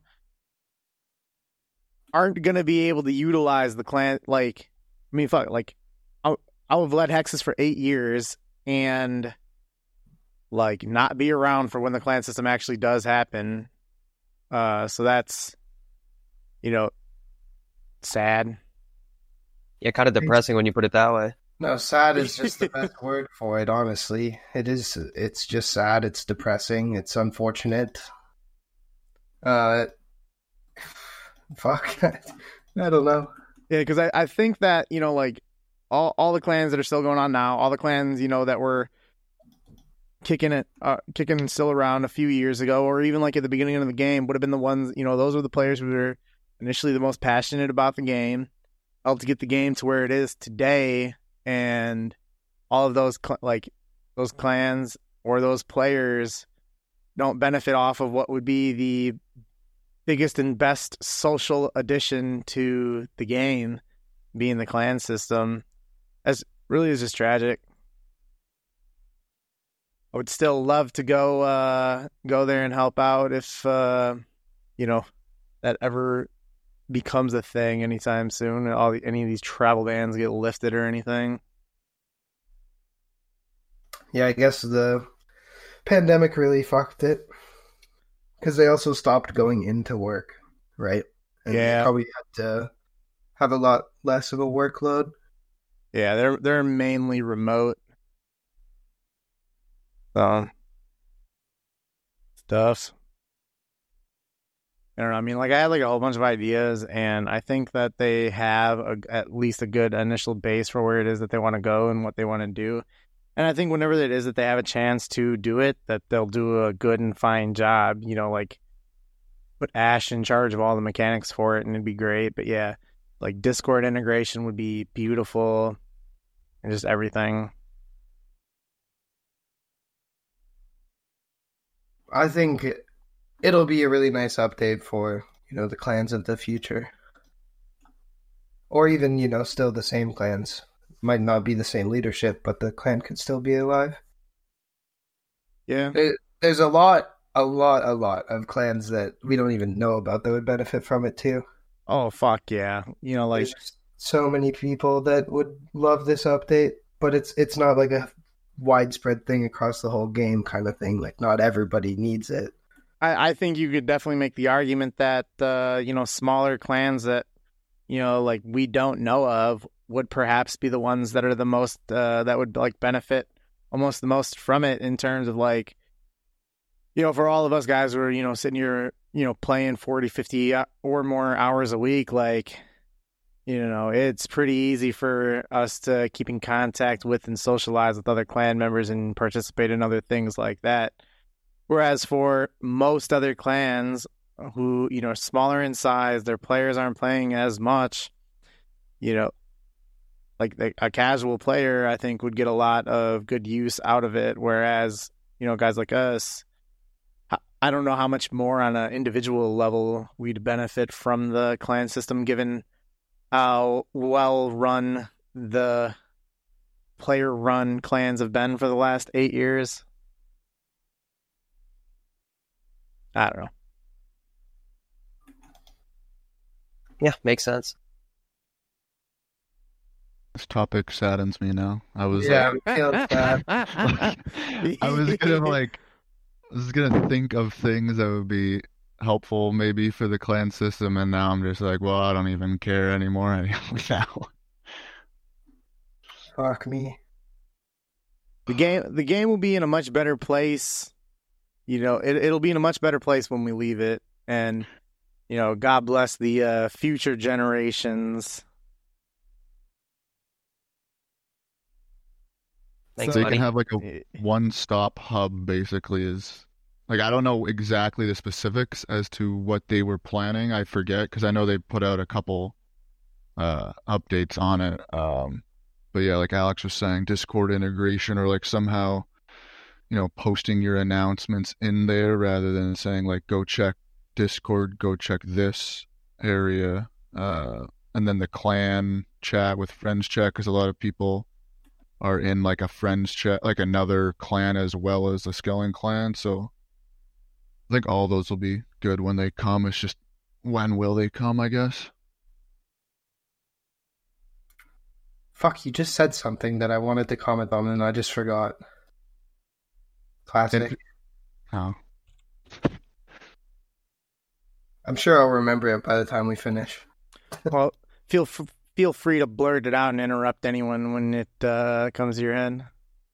aren't going to be able to utilize the clan. Like, I mean, fuck, like, I'll, I'll have led Hexus for eight years and, like, not be around for when the clan system actually does happen. Uh, so that's, you know, sad. Yeah, kind of depressing when you put it that way. No, sad is just the best word for it, honestly. It is, it's just sad, it's depressing, it's unfortunate. Uh, fuck, I don't know. Yeah, because I, I think that, you know, like, all, all the clans that are still going on now, all the clans, you know, that were kicking it, uh, kicking still around a few years ago, or even like at the beginning of the game, would have been the ones, you know, those were the players who were initially the most passionate about the game, helped to get the game to where it is today, and all of those cl- like those clans or those players don't benefit off of what would be the biggest and best social addition to the game, being the clan system. As really is just tragic. I would still love to go uh, go there and help out if, uh, you know, that ever becomes a thing anytime soon. All the, any of these travel bans get lifted or anything. Yeah, I guess the pandemic really fucked it because they also stopped going into work, right? And yeah, they probably had to have a lot less of a workload. Yeah, they're they're mainly remote. Um, stuff. I don't know. I mean, like I had like a whole bunch of ideas, and I think that they have a, at least a good initial base for where it is that they want to go and what they want to do. And I think whenever it is that they have a chance to do it, that they'll do a good and fine job. You know, like put Ash in charge of all the mechanics for it, and it'd be great. But yeah, like Discord integration would be beautiful, and just everything. I think it'll be a really nice update for, you know, the clans of the future. Or even, you know, still the same clans. Might not be the same leadership, but the clan could still be alive. Yeah. There, there's a lot, a lot, a lot of clans that we don't even know about that would benefit from it too. Oh, fuck yeah. You know, like... There's so many people that would love this update, but it's it's not like a widespread thing across the whole game kind of thing. Like, not everybody needs it. I, I think you could definitely make the argument that, uh, you know, smaller clans that, you know, like we don't know of would perhaps be the ones that are the most, uh, that would like benefit almost the most from it in terms of like, you know, for all of us guys who are, you know, sitting here, you know, playing forty, fifty or more hours a week, like, you know, it's pretty easy for us to keep in contact with and socialize with other clan members and participate in other things like that. Whereas for most other clans who, you know, are smaller in size, their players aren't playing as much, you know, like the, a casual player, I think, would get a lot of good use out of it. Whereas, you know, guys like us, I don't know how much more on an individual level we'd benefit from the clan system, given how well run the player run clans have been for the last eight years. I don't know. Yeah, makes sense. This topic saddens me now. I was yeah, like, feels bad. like, I was gonna like, I was gonna think of things that would be helpful maybe for the clan system, and now I'm just like, well, I don't even care anymore now. Fuck me. The game, the game will be in a much better place. You know, it, it'll be in a much better place when we leave it, and you know, God bless the uh, future generations. Thanks, so you buddy. can have like a one-stop hub, basically. Is like, I don't know exactly the specifics as to what they were planning. I forget, because I know they put out a couple uh, updates on it. Um, but yeah, like Alex was saying, Discord integration, or like somehow, you know, posting your announcements in there rather than saying like, go check Discord, go check this area, uh, and then the clan chat with friends chat, because a lot of people are in like a friends chat, like another clan as well as the Skellen clan. So I think all those will be good when they come. It's just, when will they come, I guess? Fuck, you just said something that I wanted to comment on and I just forgot. Classic. It, oh. I'm sure I'll remember it by the time we finish. Well, feel f- feel free to blurt it out and interrupt anyone when it uh, comes to your head.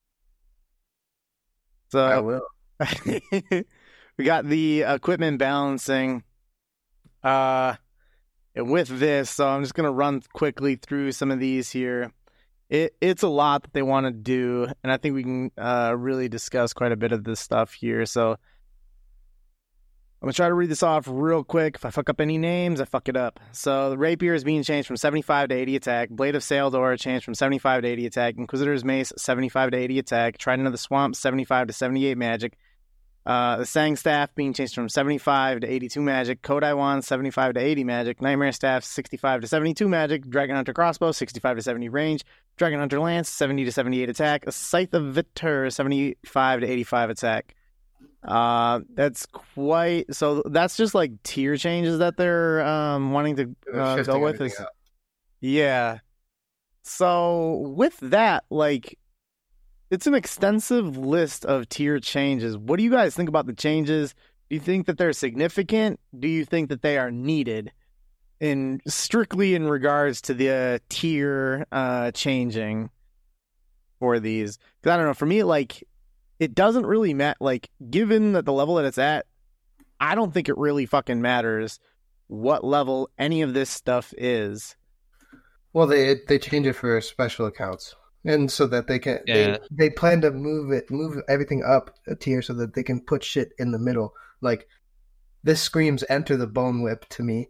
So I will. We got the equipment balancing. Uh, with this, so I'm just gonna run quickly through some of these here. It it's a lot that they want to do, and I think we can uh, really discuss quite a bit of this stuff here. So I'm going to try to read this off real quick. If I fuck up any names, I fuck it up. So the Rapier is being changed from seventy-five to eighty attack. Blade of Saildor changed from seventy-five to eighty attack. Inquisitor's Mace, seventy-five to eighty attack. Trident of the Swamp, seventy-five to seventy-eight magic. Uh, the Sang Staff being changed from seventy-five to eighty-two magic. Kodai Wand, seventy-five to eighty magic. Nightmare Staff, sixty-five to seventy-two magic. Dragon Hunter Crossbow, sixty-five to seventy range. Dragon Hunter Lance, seventy to seventy-eight attack. A Scythe of Vitur, seventy-five to eighty-five attack. Uh, that's quite, so that's just like tier changes that they're um wanting to uh, go with. Is, yeah. So with that, like, it's an extensive list of tier changes. What do you guys think about the changes? Do you think that they're significant? Do you think that they are needed in strictly in regards to the uh, tier uh changing for these? Because I don't know, for me, like, it doesn't really matter. Like, given that the level that it's at, I don't think it really fucking matters what level any of this stuff is. Well, they they change it for special accounts, and so that they can Yeah. they, they plan to move it move everything up a tier so that they can put shit in the middle. Like this screams Enter the Bone Whip to me.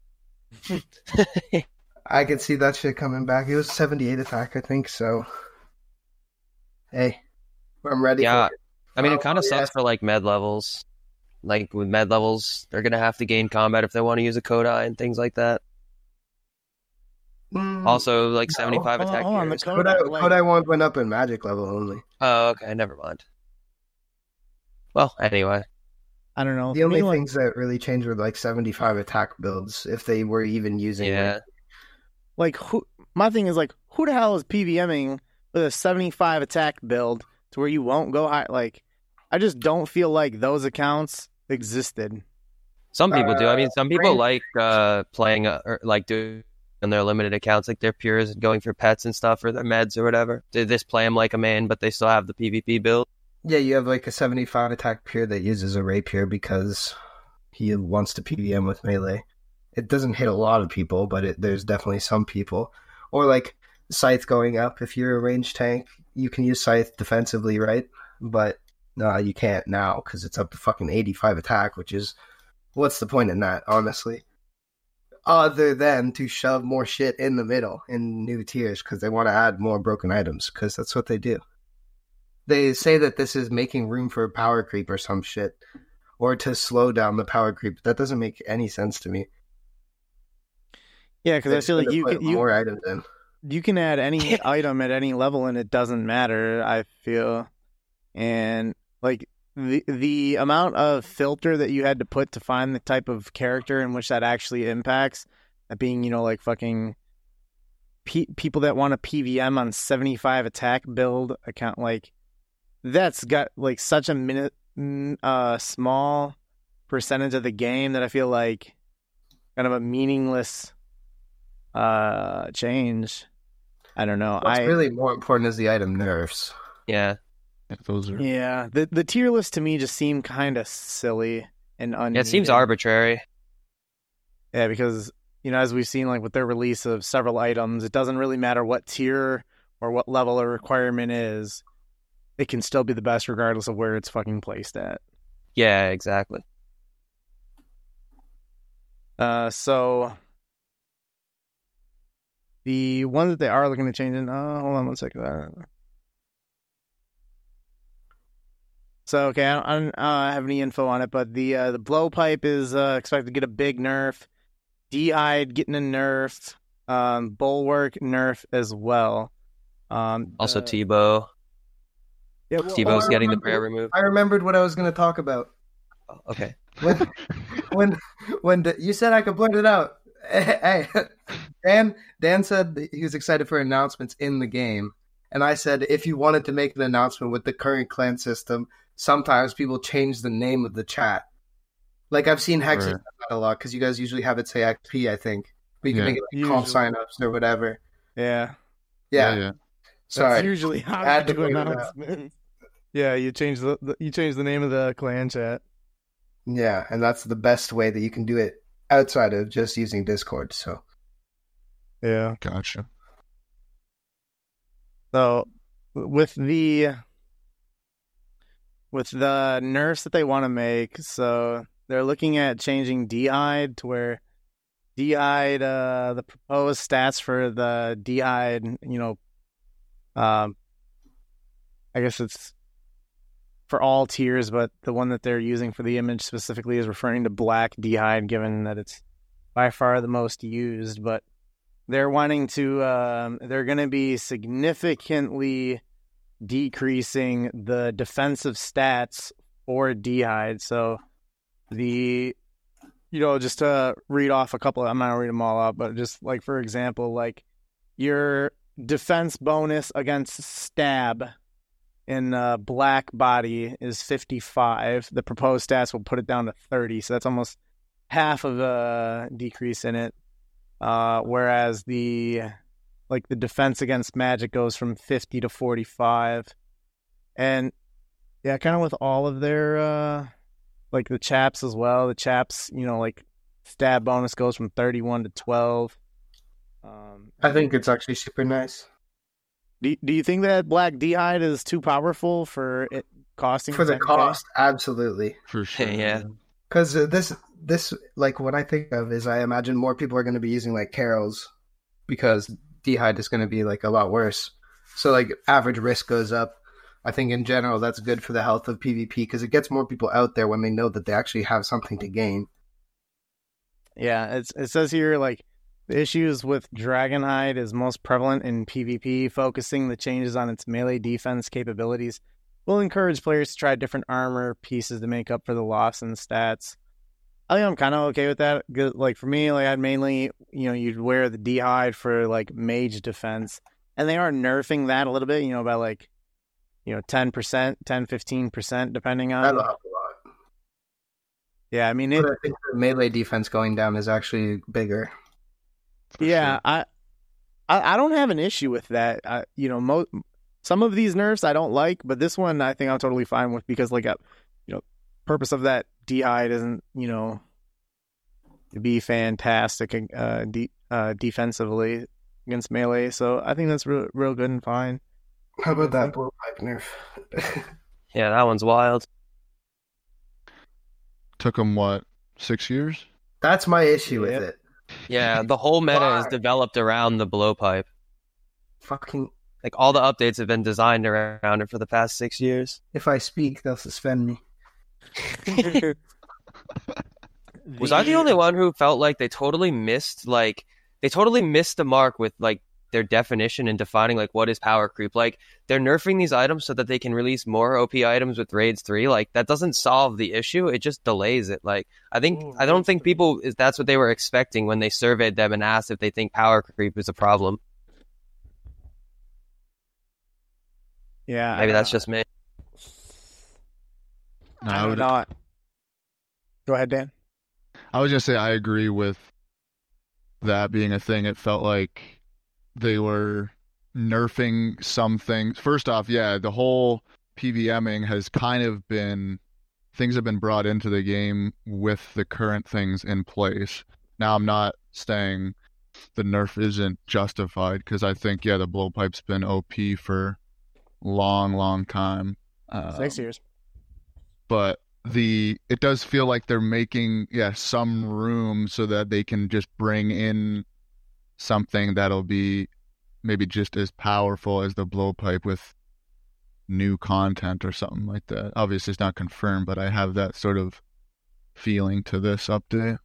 I could see that shit coming back. It was seventy-eight attack, I think. So, hey, I'm ready. Yeah, for it. I mean, it Oh, kind of yeah. sucks for like med levels. Like with med levels, they're gonna have to gain combat if they want to use a Kodai and things like that. Mm, Also, like no. seventy-five Hold on, attack hold on, the tiers. code- Kodai, like- Kodai one went up in magic level only. Oh, okay, never mind. Well, anyway, I don't know. The For only me, like- things that really changed were like seventy-five attack builds, if they were even using yeah, it. Like, who? My thing is like, who the hell is PVMing with a seventy-five attack build to where you won't go high? Like, I just don't feel like those accounts existed. some people do. I mean, some people Rain- like uh, playing uh, or like doing on their limited accounts, like their pures and going for pets and stuff or their meds or whatever. They just play them like a main, but they still have the PvP build. Yeah, you have like a seventy-five attack peer that uses a rapier because he wants to P V M with melee. It doesn't hit a lot of people, but it, there's definitely some people. Or like Scythe going up. If you're a ranged tank, you can use Scythe defensively, right? But no, you can't now because it's up to fucking eighty-five attack, which is what's the point in that, honestly? Other than to shove more shit in the middle in new tiers because they want to add more broken items because that's what they do. They say that this is making room for power creep or some shit, or to slow down the power creep. That doesn't make any sense to me. Yeah, because I feel like you put can you, more items in. you can add any item at any level and it doesn't matter. I feel, and like the the amount of filter that you had to put to find the type of character in which that actually impacts, that being, you know, like fucking pe- people that want a P V M on seventy-five attack build account, like that's got like such a minute uh small percentage of the game that I feel like kind of a meaningless uh change. I don't know. What's I really more important is the item nerfs. Yeah, Yeah, those are yeah, the the tier list to me just seemed kind of silly and unneeded. yeah, it seems arbitrary. Yeah, because you know, as we've seen, like with their release of several items, it doesn't really matter what tier or what level a requirement is. It can still be the best regardless of where it's fucking placed at. Yeah, exactly. Uh, so the one that they are looking to change in, uh, hold on one second. Uh, So okay, I don't, I don't uh, have any info on it, but the uh, the blowpipe is uh, expected to get a big nerf. D-Hide getting a nerf. Um, Bulwark nerf as well. Um, Also, uh, Tebow. yeah, well, Tebow's I getting the remember- prayer removed. I remembered what I was going to talk about. Oh, okay. When, when, when the, you said I could point it out. Hey, Dan, Dan said that he was excited for announcements in the game. And I said, if you wanted to make an announcement with the current clan system, sometimes people change the name of the chat. Like I've seen Hexes Right. do that a lot because you guys usually have it say X P, I think. But you can Yeah. make it like comp Usually. signups or whatever. yeah, Yeah. yeah, yeah. Sorry. that's usually how I I had to do point it out. announcements. Yeah, you change the, the you change the name of the clan chat. Yeah, and that's the best way that you can do it outside of just using Discord. So Yeah. Gotcha. So with the with the nerfs that they want to make, so they're looking at changing D-Hide to where D-Hide, uh, the proposed stats for the D-Hide, you know, um, I guess it's for all tiers, but the one that they're using for the image specifically is referring to black D-Hide, given that it's by far the most used. But they're wanting to, um, they're going to be significantly decreasing the defensive stats for D-Hide. So the, you know, just to read off a couple, I'm not going to read them all out, but just like, for example, like your defense bonus against stab in uh, black body is fifty-five. The proposed stats will put it down to thirty. So that's almost half of a decrease in it. Uh, whereas the like the defense against magic goes from fifty to forty-five. And yeah, kind of with all of their uh, like the chaps as well. The chaps, you know, like stab bonus goes from thirty-one to twelve. Um, I think it's actually super nice. Do Do you think that Black D'Hide is too powerful for it costing for the cost? Absolutely, for sure. Yeah, because uh, this this like what I think of is I imagine more people are going to be using like Carol's because D'Hide is going to be like a lot worse. So like average risk goes up. I think in general that's good for the health of PvP because it gets more people out there when they know that they actually have something to gain. Yeah, it's, it says here like the issues with Dragonhide is most prevalent in PvP, focusing the changes on its melee defense capabilities will encourage players to try different armor pieces to make up for the loss in stats. I think I'm kind of okay with that. Like for me, like I'd mainly, you know, you'd wear the D'Hide for like mage defense, and they are nerfing that a little bit, you know, by like, you know, ten percent, ten, fifteen percent, depending on. That'll help a lot. Yeah, I mean, it, but I think the melee defense going down is actually bigger. Yeah, sure. I, I I don't have an issue with that. I, you know, mo- some of these nerfs I don't like, but this one I think I'm totally fine with because, like, a, you know, purpose of that D'Hide isn't, you know, to be fantastic uh, de- uh, defensively against melee. So I think that's real, real good and fine. How about that blowpipe nerf? yeah, that one's wild. Took them what, six years? That's my issue Yep. with it. Yeah, the whole meta Why? is developed around the blowpipe. Fucking. Like all the updates have been designed around it for the past six years. If I speak, they'll suspend me. Was I the only one who felt like they totally missed, like, they totally missed the mark with, like, their definition and defining, like, what is power creep? Like, they're nerfing these items so that they can release more O P items with Raids three. Like, that doesn't solve the issue. It just delays it. Like, I think, Ooh, I don't Raids think three. people, is that's what they were expecting when they surveyed them and asked if they think power creep is a problem. Yeah, Maybe I- that's just me. No, I I don't would, know. Go ahead, Dan. I was gonna say I agree with that being a thing. It felt like they were nerfing some things. First off, yeah, the whole PVMing has kind of been, things have been brought into the game with the current things in place. Now, I'm not saying the nerf isn't justified because I think, yeah, the blowpipe's been O P for long, long time. Um, Six years. but the it does feel like they're making yeah some room so that they can just bring in something that'll be maybe just as powerful as the blowpipe with new content or something like that. Obviously it's not confirmed, but I have that sort of feeling to this update.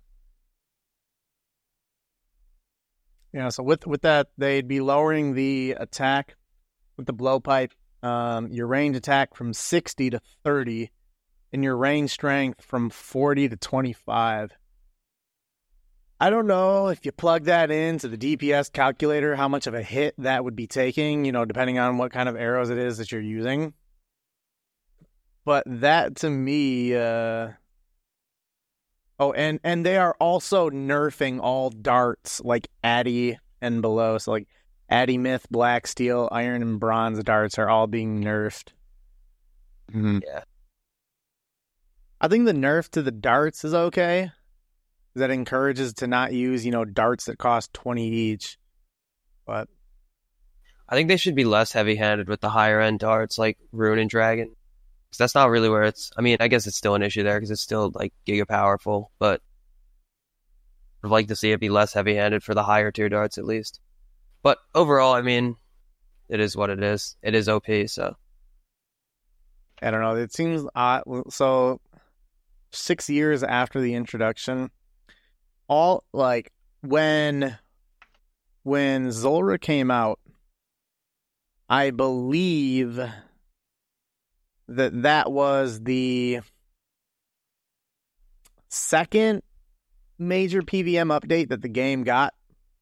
Yeah, so with with that, they'd be lowering the attack with the blowpipe, um, your range attack from sixty to thirty, and your range strength from forty to twenty-five. I don't know if you plug that into the D P S calculator, how much of a hit that would be taking, you know, depending on what kind of arrows it is that you're using. But that to me, uh... oh, and, and they are also nerfing all darts, like Addy and below. So like Addy, Myth, Black, Steel, Iron, and Bronze darts are all being nerfed. Mm-hmm. Yeah. I think the nerf to the darts is okay. That encourages to not use, you know, darts that cost twenty each. But I think they should be less heavy-handed with the higher-end darts like Rune and Dragon. Because that's not really where it's... I mean, I guess it's still an issue there because it's still, like, giga-powerful. But I'd like to see it be less heavy-handed for the higher-tier darts, at least. But overall, I mean, it is what it is. It is O P, so... I don't know. It seems odd. So six years after the introduction, all, like, when... When Zulrah came out, I believe that that was the second major P V M update that the game got.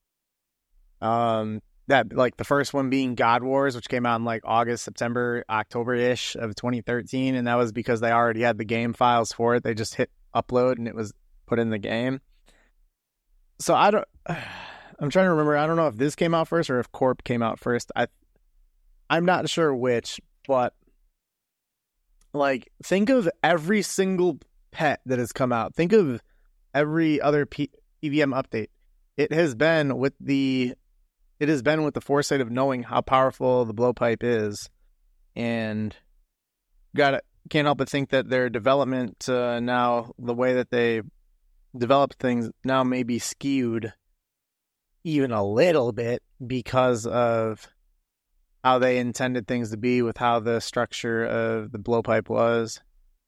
Um, that like the first one being God Wars, which came out in like August, September, October-ish of twenty thirteen, and that was because they already had the game files for it. They just hit upload and it was put in the game. So I don't... I'm trying to remember. I don't know if this came out first or if Corp came out first. I, I'm not sure which, but like think of every single pet that has come out. Think of every other P- E V M update. It has been with the it has been with the foresight of knowing how powerful the blowpipe is, and got can't help but think that their development uh, now, the way that they develop things now, may be skewed even a little bit because of how they intended things to be with how the structure of the blowpipe was.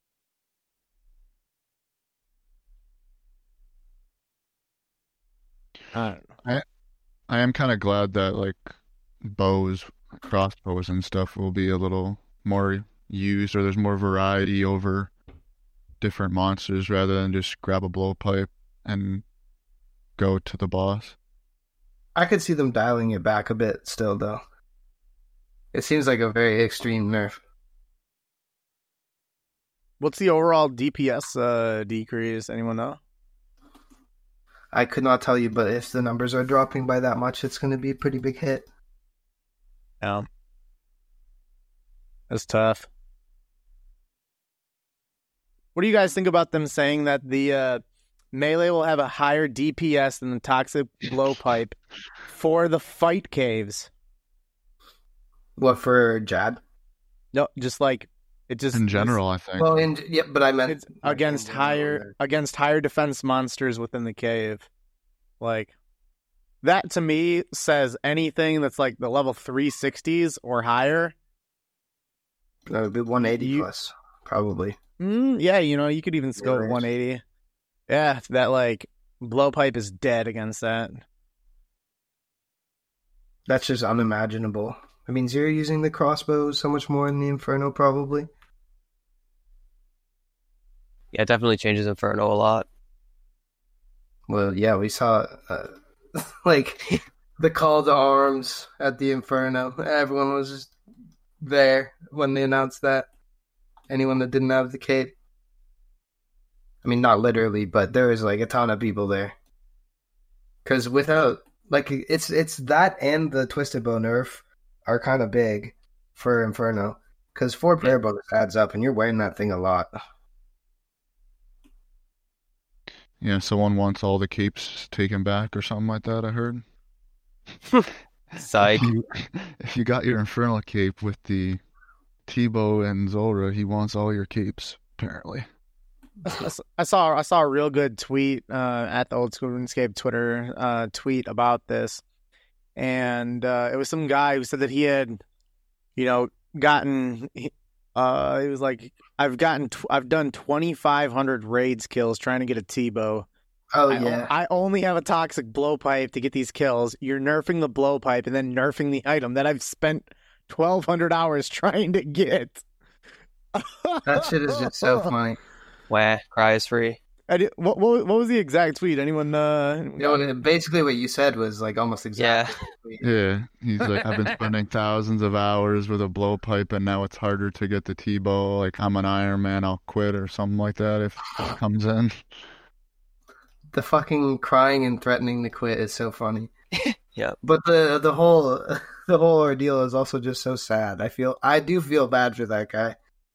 I don't know. I, I am kind of glad that like bows, crossbows and stuff will be a little more used, or there's more variety over different monsters rather than just grab a blowpipe and go to the boss. I could see them dialing it back a bit still, though. It seems like a very extreme nerf. What's the overall D P S uh, decrease? Anyone know? I could not tell you, but if the numbers are dropping by that much, it's going to be a pretty big hit. Yeah. That's tough. What do you guys think about them saying that the uh, melee will have a higher D P S than the toxic blowpipe for the fight caves? What, for Jad? No, just like it just in general, I think. Well, in yeah, but I meant it's against in general, higher yeah. against higher defense monsters within the cave. Like that to me says anything that's like the level three sixties or higher. That would be one eighty You- plus, probably. Mm, yeah, you know, you could even scope Right. one eighty. Yeah, that like blowpipe is dead against that. That's just unimaginable. I mean, Zero using the crossbow so much more in the Inferno, probably. Yeah, it definitely changes Inferno a lot. Well, yeah, we saw uh, like the call to arms at the Inferno. Everyone was just there when they announced that. Anyone that didn't have the cape. I mean, not literally, but there was like a ton of people there. Because without, like, it's it's that and the Twisted Bow nerf are kind of big for Inferno. Because four prayer bonus adds up, and you're wearing that thing a lot. Yeah, someone wants all the capes taken back or something like that, I heard. Psych. If you, if you got your Infernal cape with the T-Bow and Zora, he wants all your capes, apparently. I saw I saw a real good tweet uh, at the Old School RuneScape Twitter uh, tweet about this, and uh, it was some guy who said that he had, you know, gotten. Uh, it was like I've gotten tw- I've done twenty-five hundred raids kills trying to get a T-Bow. Oh, I, yeah. I only have a toxic blowpipe to get these kills. You're nerfing the blowpipe and then nerfing the item that I've spent twelve hundred hours trying to get. That shit is just so funny. Wah, cry is free. I did, what, what what was the exact tweet? Anyone? Uh, You know, and basically what you said was like almost exactly. Yeah, he's like, I've been spending thousands of hours with a blowpipe, and now it's harder to get the T-Bow. Like, I'm an Iron Man, I'll quit, or something like that if it comes in. The fucking crying and threatening to quit is so funny. Yeah. But the the whole the whole ordeal is also just so sad. I feel I do feel bad for that guy.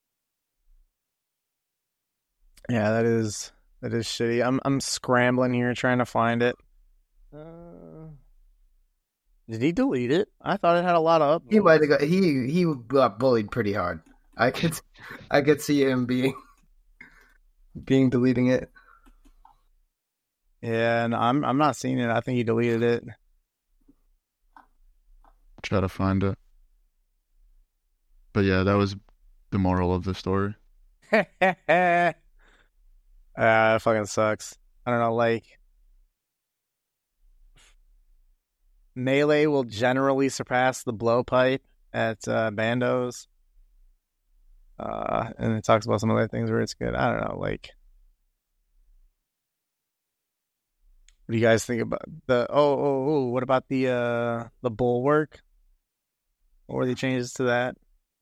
Yeah, that is that is shitty. I'm I'm scrambling here trying to find it. Uh, did he delete it? I thought it had a lot of upvotes. He might have got he he got bullied pretty hard. I could I could see him being being deleting it. Yeah, no, I'm I'm not seeing it. I think he deleted it. Try to find it. But yeah, that was the moral of the story. uh, it fucking sucks. I don't know, like melee will generally surpass the blowpipe at uh, Bandos. Uh, and it talks about some other things where it's good. I don't know, like what do you guys think about the oh oh oh what about the uh the bulwark? What were the changes to that?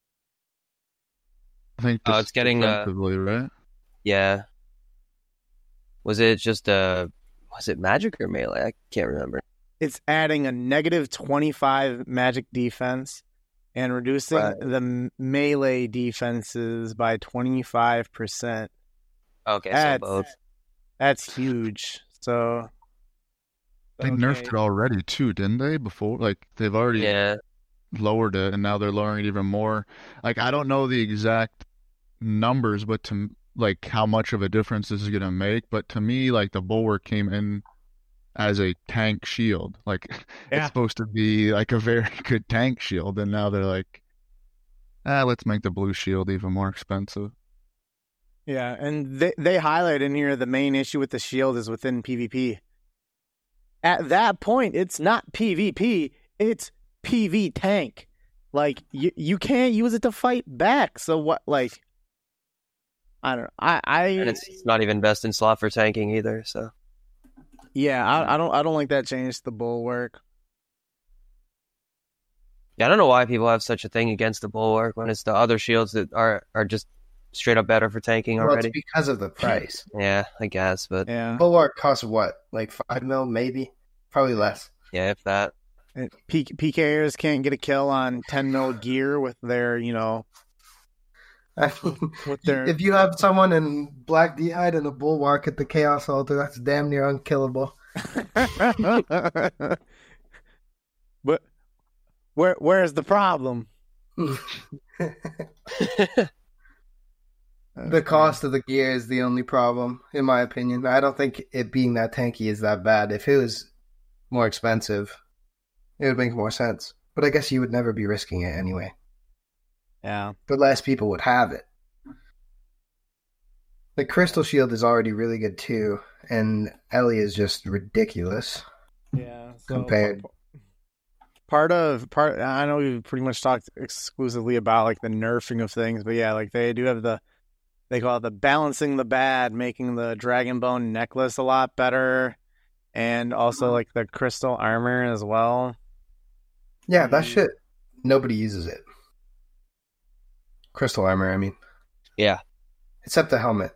I think Oh, just it's getting, uh, defensively, right? Yeah. Was it just uh was it magic or melee? I can't remember. It's adding a negative twenty-five magic defense and reducing Right. the m- melee defenses by twenty-five percent. Okay, that's, so both. That's huge. So they okay. nerfed it already too, didn't they? Before, like they've already Yeah. lowered it, and now they're lowering it even more. Like I don't know the exact numbers, but to like how much of a difference this is gonna make. But to me, like the bulwark came in as a tank shield. Like Yeah. it's supposed to be like a very good tank shield, and now they're like, ah, let's make the blue shield even more expensive. Yeah, and they they highlight in here the main issue with the shield is within PvP. At that point, it's not PvP, it's P V tank. Like you you can't use it to fight back. So what? Like I don't know. I I And it's not even best in slot for tanking either. So yeah, I, I don't I don't like that change to the bulwark. yeah, I don't know why people have such a thing against the bulwark when it's the other shields that are are just straight up better for tanking Well, already. it's because of the price. Yeah, I guess, but Yeah, Bulwark costs what? Like five mil, maybe? Probably less. yeah, if that. And P- PKers can't get a kill on ten mil gear with their you know I mean, with their. if you have someone in Black D'hide and a Bulwark at the Chaos Altar, that's damn near unkillable. But where where's the problem? The cost of the gear is the only problem, in my opinion. I don't think it being that tanky is that bad. If it was more expensive, it would make more sense. But I guess you would never be risking it anyway. Yeah. But less people would have it. The Crystal Shield is already really good too, and Ellie is just ridiculous. Yeah. So Compared. Part of part, I know we've pretty much talked exclusively about like the nerfing of things, but yeah, like they do have the, they call it the balancing the bad, making the Dragon Bone necklace a lot better, and also like the crystal armor as well. Yeah, that shit, nobody uses it. Crystal armor, I mean. Yeah. Except the helmet.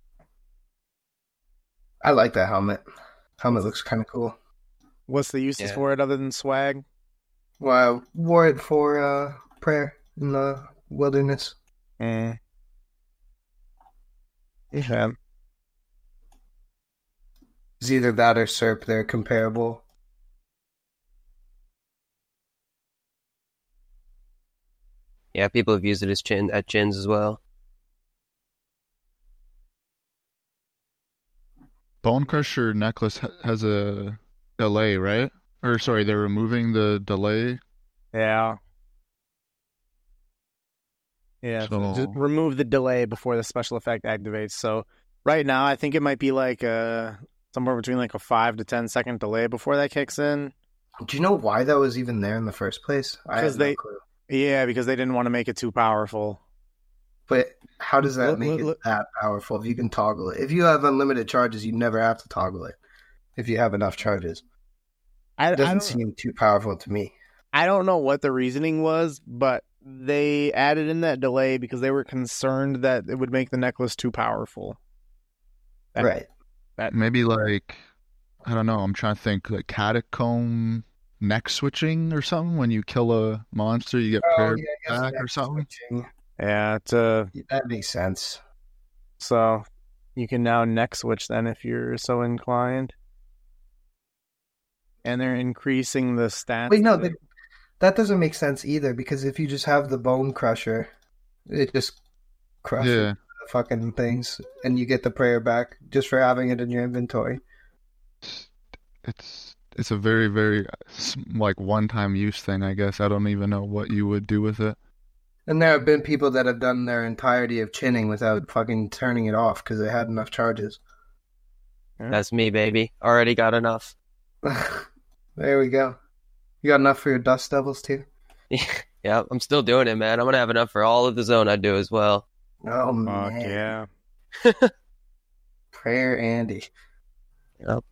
I like that helmet. Helmet looks kind of cool. What's the uses Yeah. for it other than swag? Well, I wore it for uh, prayer in the wilderness. Mm. Yeah. It's either that or S E R P. They're comparable. Yeah, people have used it as chin at chins as well. Bone Crusher necklace ha- has a delay, right? Or sorry, they're removing the delay. Yeah. Yeah. So just So- remove the delay before the special effect activates. So right now, I think it might be like uh somewhere between like a five to ten second delay before that kicks in. Do you know why that was even there in the first place? I have Because no they- clue. Yeah, because they didn't want to make it too powerful. But how does that Look- make look- it look- that powerful if you can toggle it? If you have unlimited charges, you never have to toggle it. If you have enough charges. I, I It doesn't don't, seem too powerful to me. I don't know what the reasoning was, but they added in that delay because they were concerned that it would make the necklace too powerful. That- Right. That Maybe like, I don't know, I'm trying to think, like catacomb neck switching or something. When you kill a monster, you get Oh, paired yeah, I guess back or neck something. switching. yeah, it's uh That makes sense. so you can now neck switch then if you're so inclined. And they're increasing the stats. Wait, no, of it. that, that doesn't make sense either, because if you just have the Bone Crusher, it just crushes Yeah, the fucking things, and you get the prayer back just for having it in your inventory. it's it's a very very s- like one time use thing. I guess I don't even know what you would do with it. And there have been people that have done their entirety of chinning without fucking turning it off because they had enough charges. That's me, baby. Already got enough. There we go. You got enough for your Dust Devils too? Yeah, I'm still doing it, man. I'm gonna have enough for all of the zone I do as well. Oh, Fuck man. yeah. Prayer Andy. Yep.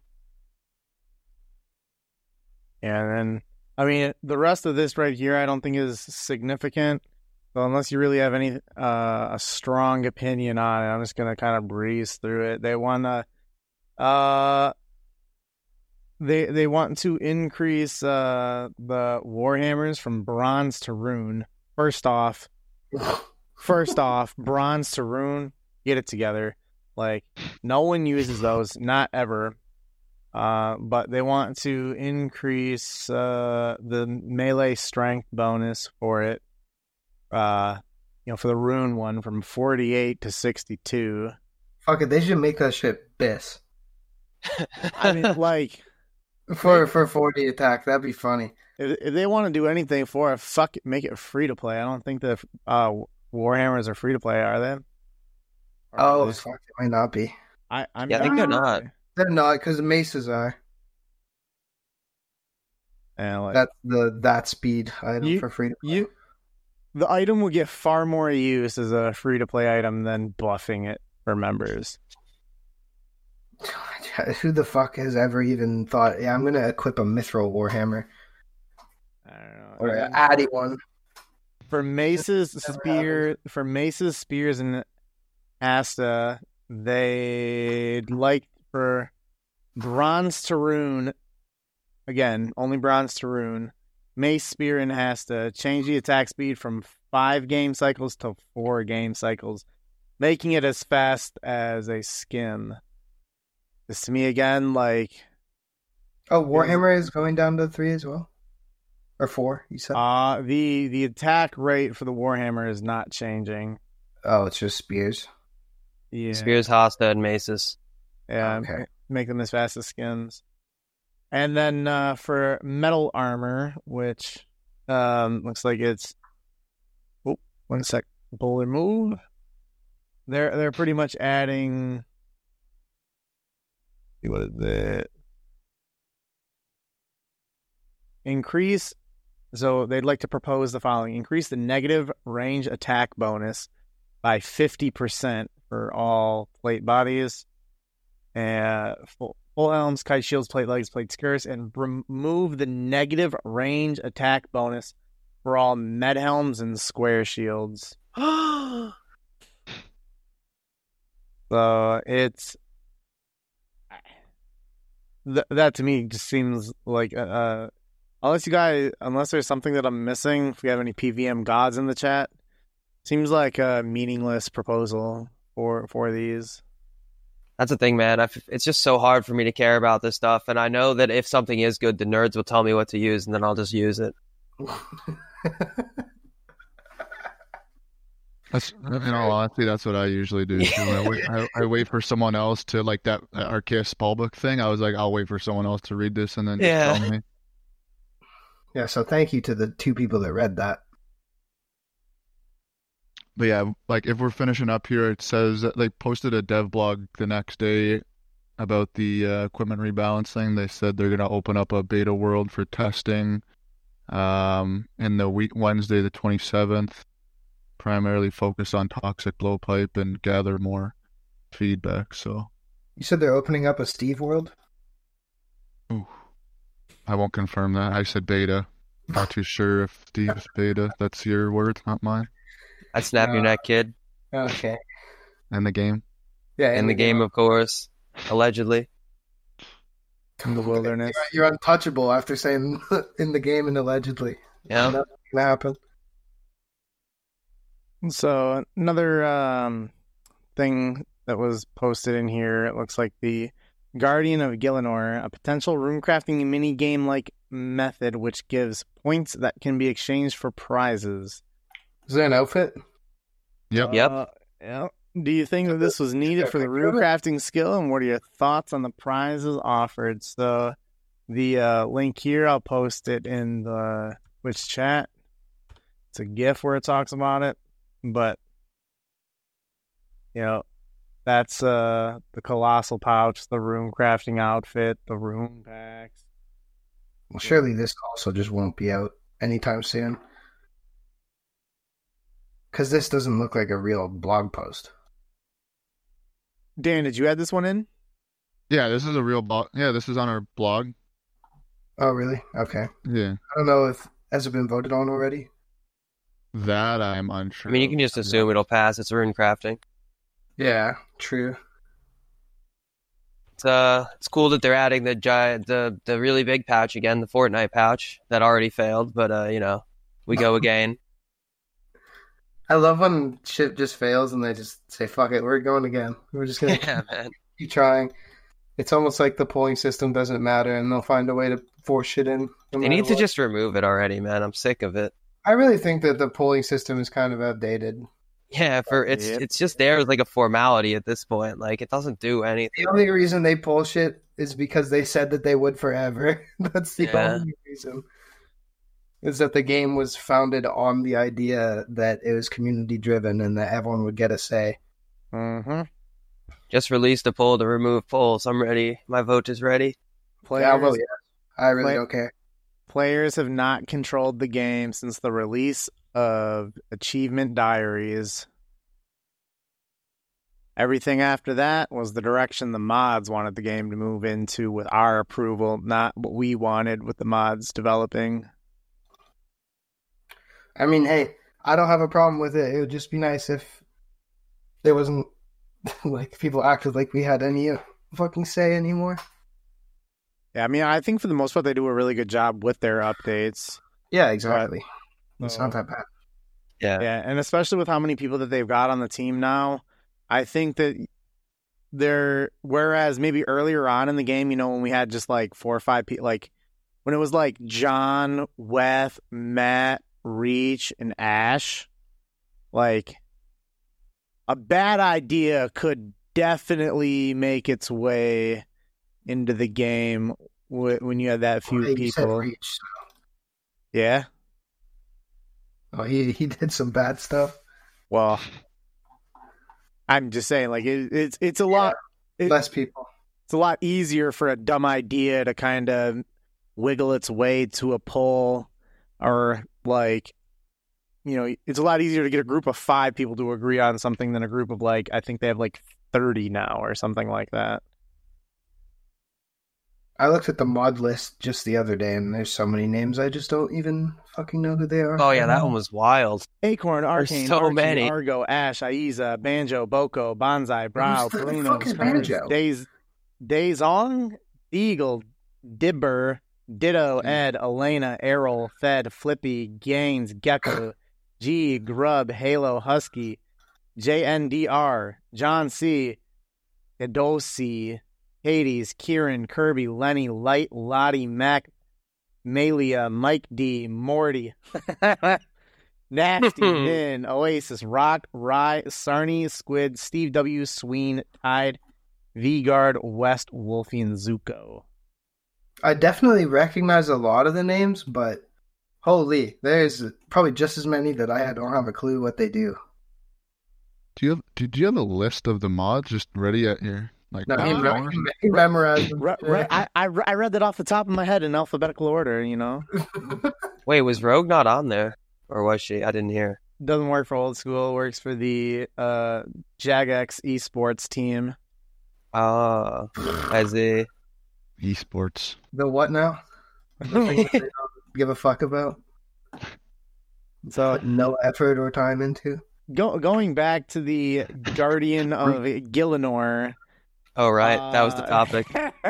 Yeah, and then I mean the rest of this right here I don't think is significant. So unless you really have any uh, a strong opinion on it, I'm just gonna kind of breeze through it. They want to, uh, they they want to increase uh the warhammers from bronze to rune. First off, first off, bronze to rune, get it together. Like, no one uses those, not ever. Uh, but they want to increase uh, the melee strength bonus for it. Uh, you know, for the rune one from forty-eight to sixty-two. Fuck it, they should make that shit B I S. I mean, like for for forty attack, that'd be funny. If, if they want to do anything for it, fuck it, make it free to play. I don't think the uh, Warhammers are free to play, are they? Or oh, they... fuck, it might not be. I, I mean, yeah, I think they're not. They're not because the maces are. And like, That's the that speed item you, for free to play. You, the item will get far more use as a free to play item than buffing it for members. Who the fuck has ever even thought, yeah, I'm going to equip a Mithril Warhammer? I don't know. Or an Addy one. For maces, spear, for maces, spears, and Asta, they'd like for bronze to rune, again, only bronze to rune, mace, spear, and Asta, change the attack speed from five game cycles to four game cycles, making it as fast as a skim. This to me again, like... Oh, Warhammer is going down to three as well? Or four, you said? Uh, the, the attack rate for the Warhammer is not changing. Oh, it's just spears? Yeah. Spears, Hasta, and Maces. Yeah, okay. Make them as fast as skims. And then uh, for metal armor, which um, looks like it's... Oh, one sec. Bowler move. They're, they're pretty much adding... What is it? Increase. So they'd like to propose the following: increase the negative range attack bonus by fifty percent for all plate bodies, and full, full helms, kite shields, plate legs, plate skirts, and remove the negative range attack bonus for all med helms and square shields. So it's. Th- that to me just seems like uh, unless you guys, unless there's something that I'm missing, if we have any P V M gods in the chat, seems like a meaningless proposal for for these. That's the thing, man. I've, it's just so hard for me to care about this stuff, and I know that if something is good, the nerds will tell me what to use, and then I'll just use it. That's, in all honesty, that's what I usually do. Too. I, wait, I, I wait for someone else to, like that Arceus Spellbook thing. I was like, I'll wait for someone else to read this and then yeah. just tell me. Yeah, so thank you to the two people that read that. But yeah, like if we're finishing up here, it says that they posted a dev blog the next day about the uh, equipment rebalancing. They said they're going to open up a beta world for testing um, in the week Wednesday the twenty-seventh. Primarily focus on toxic blowpipe and gather more feedback. So you said they're opening up a Steve world? Ooh, I won't confirm that. I said beta. Not too sure if Steve's beta. That's your word, not mine. I snap uh, your neck, kid. Okay. In the game? Yeah, in, in the, the game, game, of course. Allegedly. In the wilderness. You're, you're untouchable after saying in the game and allegedly. Yeah. Nothing can happen. So another um, thing that was posted in here, it looks like the Guardian of Gielinor, a potential runecrafting mini-game-like method which gives points that can be exchanged for prizes. Is that an outfit? Yep. Uh, yep. Yep. Do you think that this was needed for the runecrafting skill, and what are your thoughts on the prizes offered? So the uh, link here, I'll post it in the Twitch chat. It's a GIF where it talks about it. But, you know, that's uh, the Colossal Pouch, the Rune Crafting Outfit, the Rune Packs. Well, surely this also just won't be out anytime soon. Because this doesn't look like a real blog post. Dan, did you add this one in? Yeah, this is a real blog. Yeah, this is on our blog. Oh, really? Okay. Yeah. I don't know if, has it been voted on already? That I'm unsure. I mean, you can just assume it'll pass. It's rune crafting. Yeah, true. It's uh, it's cool that they're adding the giant, the the really big pouch again, the Fortnite pouch that already failed, but uh, you know, we go again. I love when shit just fails and they just say, fuck it, we're going again. We're just going to Yeah, man. keep trying. It's almost like the polling system doesn't matter and they'll find a way to force shit in. No They need to what. just remove it already, man. I'm sick of it. I really think that the polling system is kind of outdated. Yeah, for it's Yep. it's just there as like a formality at this point. Like it doesn't do anything. The only reason they poll shit is because they said that they would forever. That's the Yeah. only reason. Is that the game was founded on the idea that it was community driven and that everyone would get a say. Mm-hmm. Just released a poll to remove polls. I'm ready. My vote is ready. Players, Yeah, well, yeah. I really Play- don't care. players have not controlled the game since the release of Achievement Diaries. Everything after that was the direction the mods wanted the game to move into with our approval, not what we wanted with the mods developing. I mean, hey, I don't have a problem with it. It would just be nice if there wasn't, like, people acted like we had any uh, fucking say anymore. Yeah, I mean, I think for the most part they do a really good job with their updates. Yeah, exactly. It's So- not that bad. Yeah. Yeah, and especially with how many people that they've got on the team now, I think that they're, whereas maybe earlier on in the game, you know, when we had just like four or five people, like when it was like John, Weth, Matt, Reach, and Ash, like a bad idea could definitely make its way into the game w- when you had that few Hey, you said people. Reach. Yeah, Oh, he he did some bad stuff. well, I'm just saying, like it, it's it's a lot. It, Less people. it's a lot easier for a dumb idea to kind of wiggle its way to a poll, or like, you know, it's a lot easier to get a group of five people to agree on something than a group of like, I think they have like thirty now or something like that. I looked at the mod list just the other day, and there's so many names I just don't even fucking know who they are. Oh yeah, that one was wild. Acorn, Arcane, so Archie, many. Argo, Ash, Aiza, Banjo, Boko, Bonsai, Brow, Who's the Bruno, fuck is Banjo? Days, Dazong, Eagle, Dibber, Ditto, Ed, Elena, Errol, Fed, Flippy, Gaines, Gecko, G, Grub, Halo, Husky, J N D R, John C, Edosi, Hades, Kieran, Kirby, Lenny, Light, Lottie, Mac, Malia, Mike D, Morty, Nasty, Min, Oasis, Rock, Rye, Sarny, Squid, Steve W, Sween, Tide, V-Guard, West, Wolfie, and Zuko. I definitely recognize a lot of the names, but holy, there's probably just as many that I don't have a clue what they do. Do you have do, do you have a list of the mods just ready at your like? No, Uh, he, phone? me- he memorized them. Re- re- I, I, re- I read that off the top of my head in alphabetical order, you know? Wait, was Rogue not on there, or was she? I didn't hear. Doesn't work for old school, works for the uh, Jagex esports team. Ah, as a Uh, Esports. The what now? The thing that they don't give a fuck about. So Put no effort or time into. go, going back to the Guardian of Gillinor. oh right, that was the topic.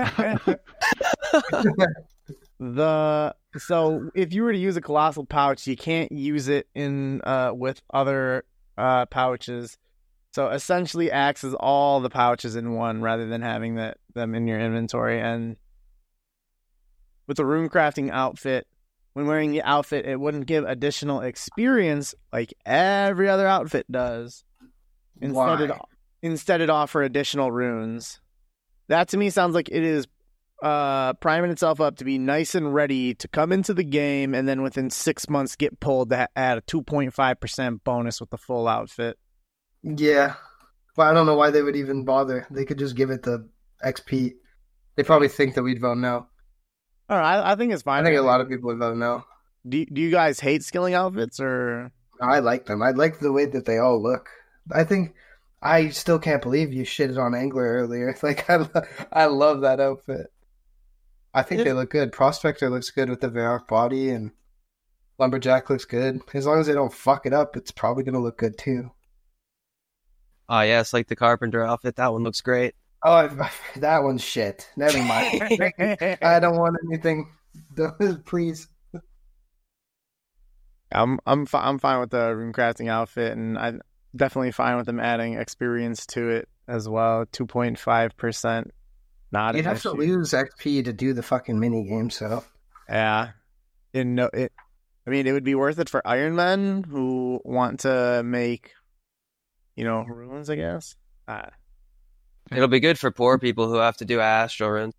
topic. The so if you were to use a colossal pouch, you can't use it in uh with other uh pouches. So essentially acts as all the pouches in one rather than having that them in your inventory. And with the rune crafting outfit, when wearing the outfit, it wouldn't give additional experience like every other outfit does. Instead it Why? instead it offer additional runes. That to me sounds like it is uh, priming itself up to be nice and ready to come into the game, and then within six months get pulled to add a two point five percent bonus with the full outfit. Yeah. Well, I don't know why they would even bother. They could just give it the X P. They probably think that we'd vote no. All right, I, I think it's fine. I think a lot of people would vote no. Do Do you guys hate skilling outfits or? I like them. I like the way that they all look. I think I still can't believe you shitted on Angler earlier. Like I, lo- I love that outfit. I think Yeah. they look good. Prospector looks good with the Varrock body, and Lumberjack looks good. As long as they don't fuck it up, it's probably gonna look good too. Oh yeah, it's like the Carpenter outfit. That one looks great. Oh, I, that one's shit. Never mind. I don't want anything. Please. I'm I'm fi- I'm fine with the rune crafting outfit, and I'm definitely fine with them adding experience to it as well. Two point five percent. Not You'd have to issue. lose X P to do the fucking mini game, so Yeah. In no, it. I mean, it would be worth it for Iron Men who want to make, you know, runes. I guess. Uh, It'll be good for poor people who have to do astral runes.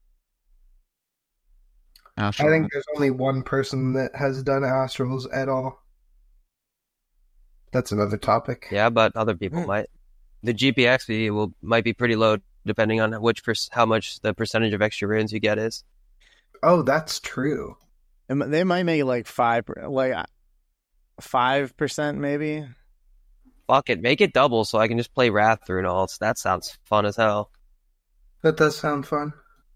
Astral I think there's only one person that has done astrals at all. That's another topic. Yeah, but other people Hmm. might. The G P X P will might be pretty low depending on which per, how much the percentage of extra runes you get is. Oh, that's true. and they might make it like five, like five percent maybe. Fuck it, make it double so I can just play Wrath rune alts. That sounds fun as hell. That does sound fun.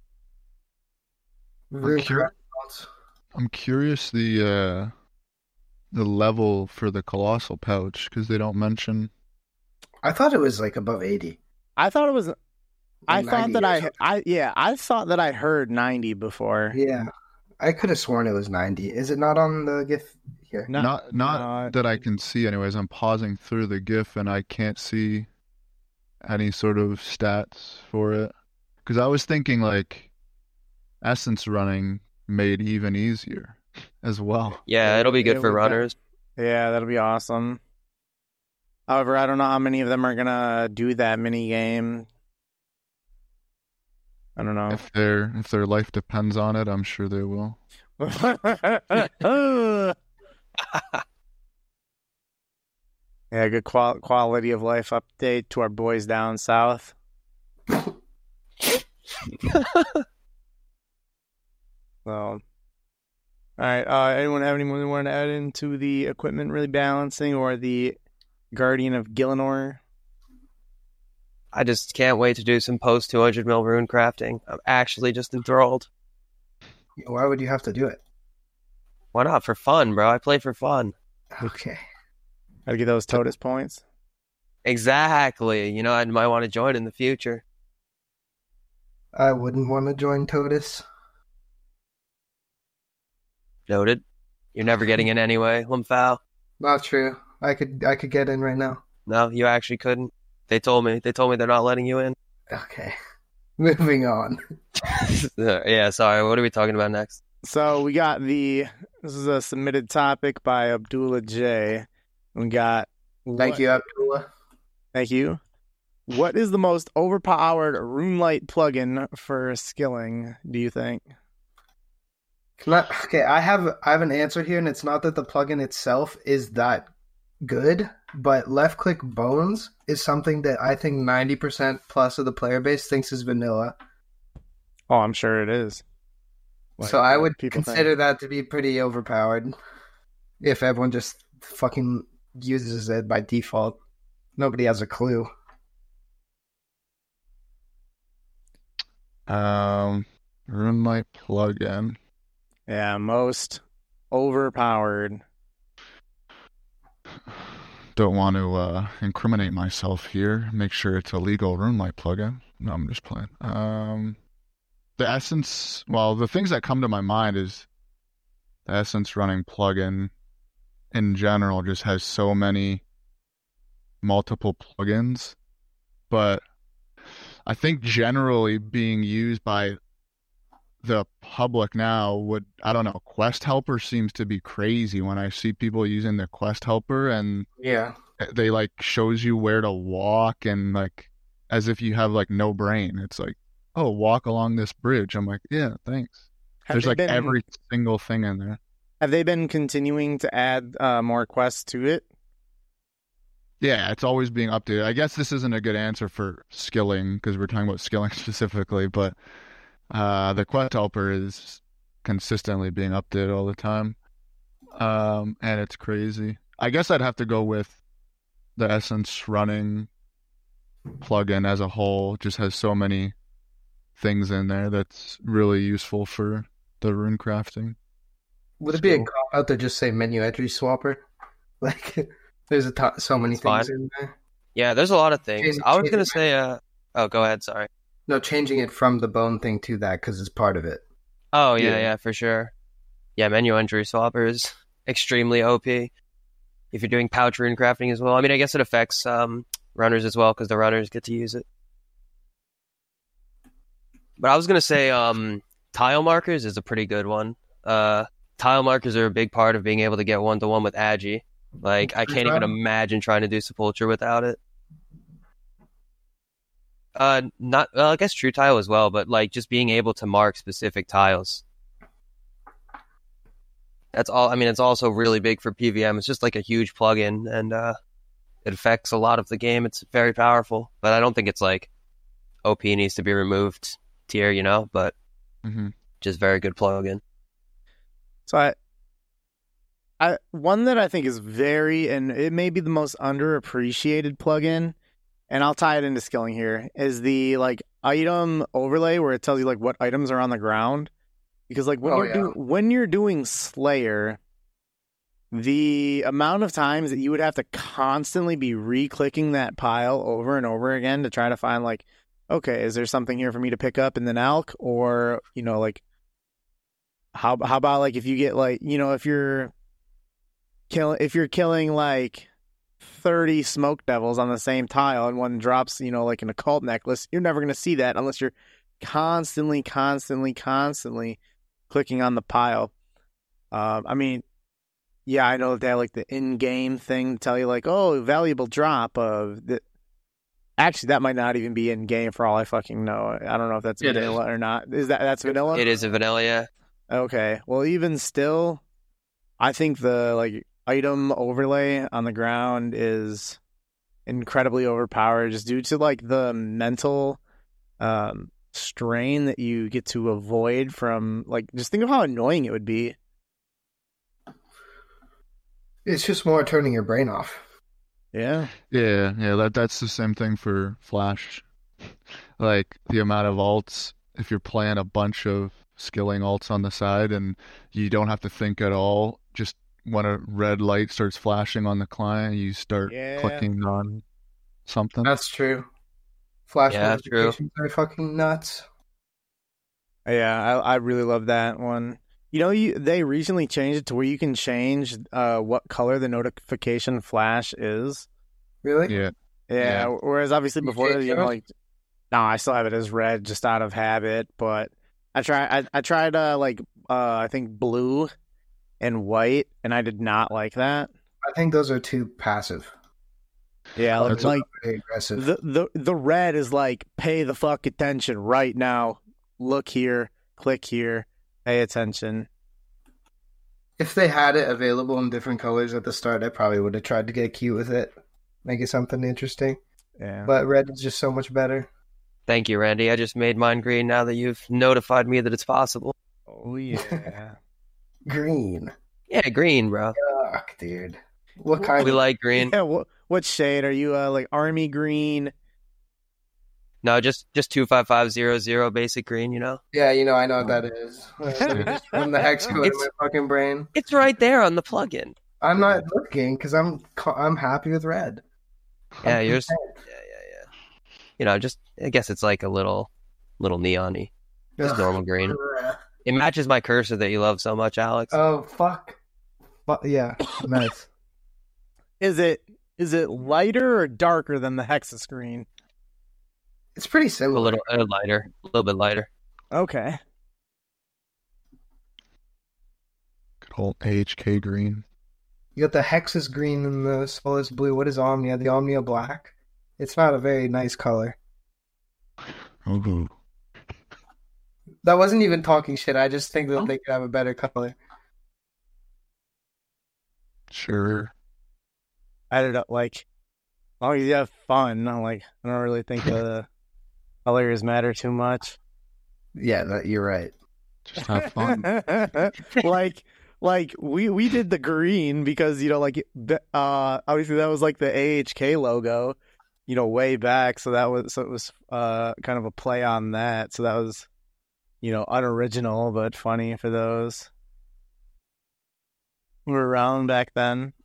Rune cur- crafting. I'm curious the uh, the level for the colossal pouch because they don't mention. I thought it was like above eighty. I thought it was. I Like thought ninety that or I, something. I, yeah, I thought that I heard ninety before. Yeah, I could have sworn it was ninety. Is it not on the GIF here? No, not not uh, that I can see. Anyways, I'm pausing through the GIF and I can't see any sort of stats for it because I was thinking like essence running made even easier as well. Yeah, it'll be good It for would- runners. Yeah, that'll be awesome. However, I don't know how many of them are gonna do that mini game. I don't know. If their if their life depends on it, I'm sure they will. Yeah, good qual- quality of life update to our boys down south. So, all right. Uh, anyone have anyone they want to add into the equipment really balancing or the Guardian of Gielinor? I just can't wait to do some post two hundred mil rune crafting. I'm actually just enthralled. Why would you have to do it? Why not? For fun, bro. I play for fun. Okay. Gotta get those Totus points. Exactly. You know, I might want to join in the future. I wouldn't want to join Totus. Noted. You're never getting in anyway, Lumphal. Not true. I could I could get in right now. No, you actually couldn't. They told me. They told me they're not letting you in. Okay. Moving on. Yeah, sorry. What are we talking about next? So we got the. This is a submitted topic by Abdullah J. We got. Thank what- you, Abdullah. Thank you. What is the most overpowered RuneLite plugin for skilling, do you think? Can I, okay, I have I have an answer here, and it's not that the plugin itself is that good, but left click bones is something that I think ninety percent plus of the player base thinks is vanilla. Oh, I'm sure it is. Like, so I what would people consider think. that to be pretty overpowered if everyone just fucking uses it by default. Nobody has a clue. Um, RuneLite plugin. Yeah, most overpowered. Don't want to uh, incriminate myself here. Make sure it's a legal RuneLite plugin. No, I'm just playing. Um, the Essence. Well, the things that come to my mind is the Essence running plugin. In general, just has so many multiple plugins, but I think generally being used by the public now would, I don't know, Quest Helper seems to be crazy when I see people using the Quest Helper and Yeah. they like shows you where to walk and like as if you have like no brain. It's like, oh, walk along this bridge. I'm like, yeah, thanks. Have There's they like been, every single thing in there. Have they been continuing to add uh, more quests to it? Yeah, it's always being updated. I guess this isn't a good answer for skilling because we're talking about skilling specifically, but uh, the Quest Helper is consistently being updated all the time, um, and it's crazy. I guess I'd have to go with the Essence running plugin as a whole. Just has so many things in there that's really useful for the rune crafting. Would it be a Skill. cop out to just say menu entry swapper? Like, there's a to- so many It's things fine. in there. Yeah, there's a lot of things. Change- I was change gonna it. say, uh, oh, go ahead. Sorry. No, changing it from the bone thing to that because it's part of it. Oh yeah, Yeah. yeah, for sure. Yeah, menu entry swapper is extremely O P. if you're doing pouch rune crafting as well. I mean, I guess it affects um, runners as well because the runners get to use it. But I was gonna say um, tile markers is a pretty good one. Uh, tile markers are a big part of being able to get one to one with Agi. Like I can't even imagine trying to do Sepulture without it. Uh, not well, I guess True Tile as well, but like just being able to mark specific tiles. That's all. I mean, it's also really big for P V M. It's just like a huge plugin, and uh, it affects a lot of the game. It's very powerful, but I don't think it's like O P needs to be removed tier, you know. But mm-hmm. just very good plugin. So I, I one that I think is very, and it may be the most underappreciated plugin. And I'll tie it into skilling here, is the like item overlay where it tells you like what items are on the ground. Because like when oh, you're yeah. do- when you're doing Slayer, the amount of times that you would have to constantly be re-clicking that pile over and over again to try to find like, okay, is there something here for me to pick up in the Nalk? Or, you know, like how how about like if you get like, you know, if you're killing if you're killing like thirty smoke devils on the same tile and one drops, you know, like an occult necklace, you're never going to see that unless you're constantly, constantly, constantly clicking on the pile. Um, I mean, yeah, I know that they have like the in-game thing to tell you like, oh, valuable drop of the. Actually, that might not even be in-game for all I fucking know. I don't know if that's It vanilla is. or not. Is that that's vanilla? It is a vanilla, yeah. Okay. Well, even still, I think the like item overlay on the ground is incredibly overpowered just due to like the mental um, strain that you get to avoid from like just think of how annoying it would be. It's just more turning your brain off. Yeah. Yeah, yeah, that that's the same thing for Flash. Like the amount of alts, if you're playing a bunch of skilling alts on the side and you don't have to think at all, just when a red light starts flashing on the client, you start Yeah. clicking on something. That's true. Flash Yeah, notifications are fucking nuts. Yeah, I I really love that one. You know, you they recently changed it to where you can change uh, what color the notification flash is. Really? Yeah. Yeah, Yeah. whereas obviously You before, changed you know, yours? like, no, I still have it as red just out of habit. But I try, I, I tried uh, like uh, I think blue and white, and I did not like that. I think those are too passive. Yeah, Oh, like, those like are very aggressive. the the the red is like pay the fuck attention right now. Look here, click here, pay attention. If they had it available in different colors at the start, I probably would have tried to get cute with it, make it something interesting. Yeah, But red is just so much better. Thank you, Randy. I just made mine green now that you've notified me that it's possible. oh yeah. Green. Yeah, green, bro. Fuck, dude. What kind We of... like green. Yeah, what what shade are you? Uh, like army green? No, just just two five five zero zero basic green. You know, Yeah, you know, I know what that is. Let me just run the hex code in It's- my fucking brain. it's right there on the plugin. I'm not looking because I'm co- I'm happy with red. Yeah, I'm yours. content. Yeah, yeah, yeah. You know, just I guess it's like a little, little neon-y. Just Ugh. normal green. It matches my cursor that you love so much, Alex. Oh fuck. Fu- yeah, nice. Is it is it lighter or darker than the Hexa screen? It's pretty a similar. little uh, lighter, a little bit lighter. Okay. Good old A H K green. You got the Hexus green and the Solus blue. What is Omnia? The Omnia black. It's not a very nice color. Ooh. That wasn't even talking shit. I just think that they could have a better color. Sure. I don't know, like, as long as you have fun, I'm like, I don't really think the colors matter too much. Yeah, that, you're right. Just have fun. like, like we we did the green because you know, like, uh, obviously that was like the A H K logo, you know, way back. So that was so it was uh kind of a play on that. So that was, you know, unoriginal but funny for those who were around back then.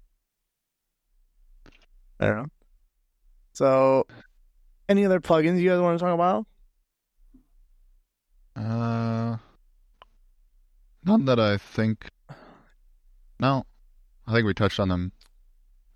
I don't know. So, any other plugins you guys want to talk about? Uh, none that I think. No, I think we touched on them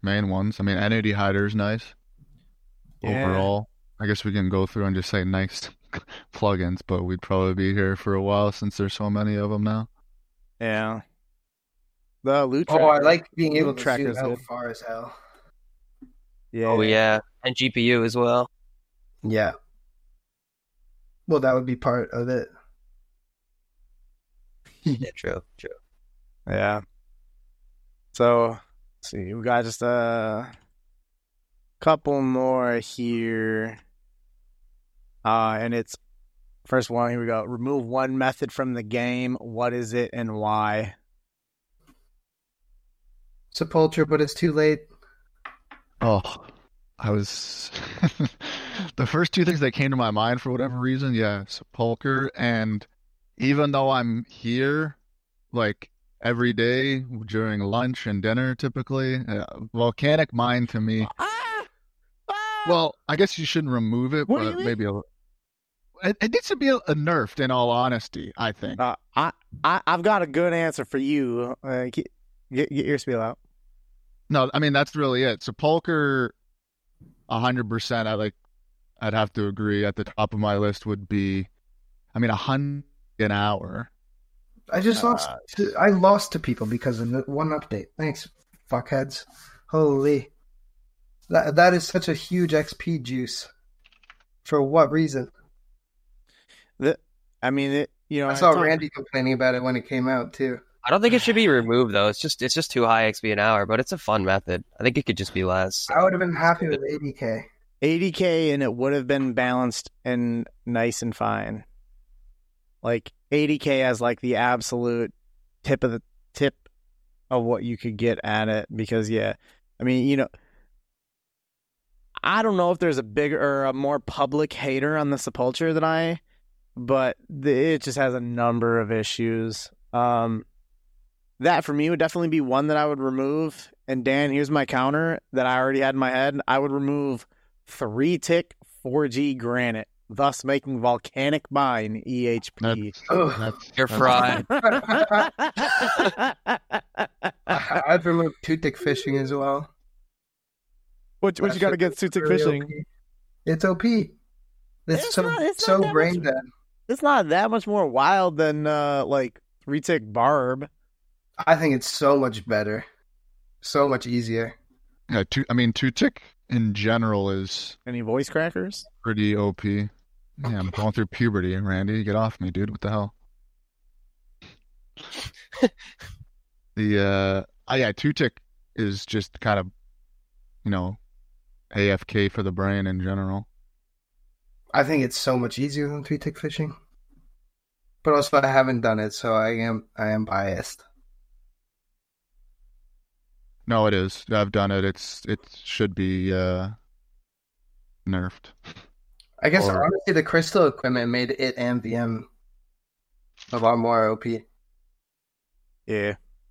main ones. I mean, N A D Hider is nice. Yeah. Overall, I guess we can go through and just say nice plugins, but we'd probably be here for a while since there's so many of them now. Yeah. The loot tracker. Oh, I like being able loot to shoot out far as hell. Yeah. Oh, yeah. And G P U as well. Yeah. Well, that would be part of it. Yeah, true, true. Yeah. So, let's see. We got just a couple more here. Uh, and it's first one. Here we go. Remove one method from the game. What is it and why? Sepulture, but it's too late. Oh, I was the first two things that came to my mind for whatever reason. Yeah, Sepulcher, and even though I'm here, like every day during lunch and dinner, typically, uh, Volcanic Mind to me. Ah! Ah! Well, I guess you shouldn't remove it, what but maybe a, it, it needs to be a, a nerfed. In all honesty, I think. Uh, I, I I've got a good answer for you. Uh, get, get get your spiel out. No, I mean that's really it. Sepulcher, a hundred percent. I like. I'd have to agree. At the top of my list would be, I mean, a hundred an hour. I just uh, lost. To, I lost to people because of the one update. Thanks, fuckheads. Holy, that that is such a huge X P juice. For what reason? The, I mean, it. You know, I saw I Randy complaining about it when it came out too. I don't think it should be removed though. It's just it's just too high X P an hour, but it's a fun method. I think it could just be less. I would have been happy with eighty K. eighty K and it would have been balanced and nice and fine. Like eighty K as like the absolute tip of the tip of what you could get at it, because yeah, I mean, you know, I don't know if there's a bigger or a more public hater on the Sepulcher than I, but the, it just has a number of issues. Um, that for me would definitely be one that I would remove. And Dan, here's my counter that I already had in my head. I would remove three tick four G Granite, thus making Volcanic Mind E H P. That's, that's, You're fried. I'd remove two tick fishing as well. What what you got against two tick really fishing? O P. It's O P. It's, it's so not, it's so brain dead. It's not that much more wild than uh, like three tick barb. I think it's so much better, so much easier. Yeah, two. I mean, two tick in general is any voice crackers. Pretty O P. Yeah, I'm going through puberty, Randy. Get off me, dude. What the hell? the uh, oh, yeah, two tick is just kind of, you know, A F K for the brain in general. I think it's so much easier than three tick fishing, but also I haven't done it, so I am I am biased. No, it is. I've done it. It's it should be uh, nerfed. I guess or... honestly, the crystal equipment made it and V M a lot more O P. Yeah.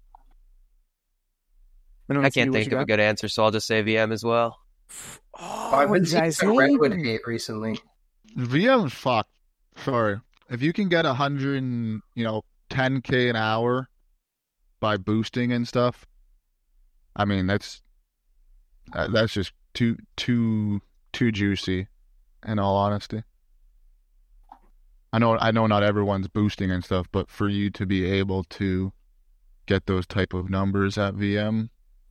I, I can't think of a good answer, so I'll just say V M as well. Oh, I've been seeing some Redwood hate recently. V M fuck. Sorry. If you can get a hundred, you know, ten K an hour by boosting and stuff, I mean that's uh, that's just too too too juicy. In all honesty, I know I know not everyone's boosting and stuff, but for you to be able to get those type of numbers at V M.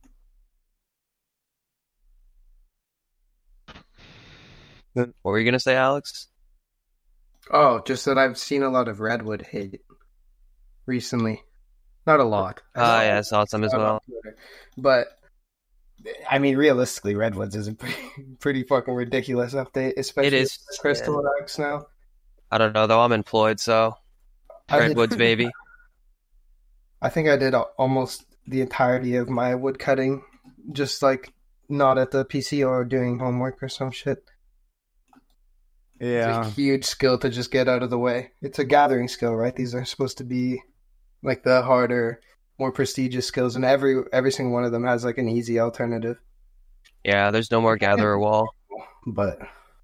What were you gonna say, Alex? Oh, just that I've seen a lot of Redwood hate recently. Not a lot. Ah, uh, yeah, I saw some as well. But I mean, realistically, Redwoods is a pretty, pretty fucking ridiculous update, especially it is Crystal yeah. X now. I don't know though. I'm employed, so Redwoods, baby. I think I did almost the entirety of my wood cutting, just like not at the P C or doing homework or some shit. Yeah, it's a huge skill to just get out of the way. It's a gathering skill, right? These are supposed to be like the harder, more prestigious skills, and every every single one of them has like an easy alternative. Yeah, there's no more gatherer wall. But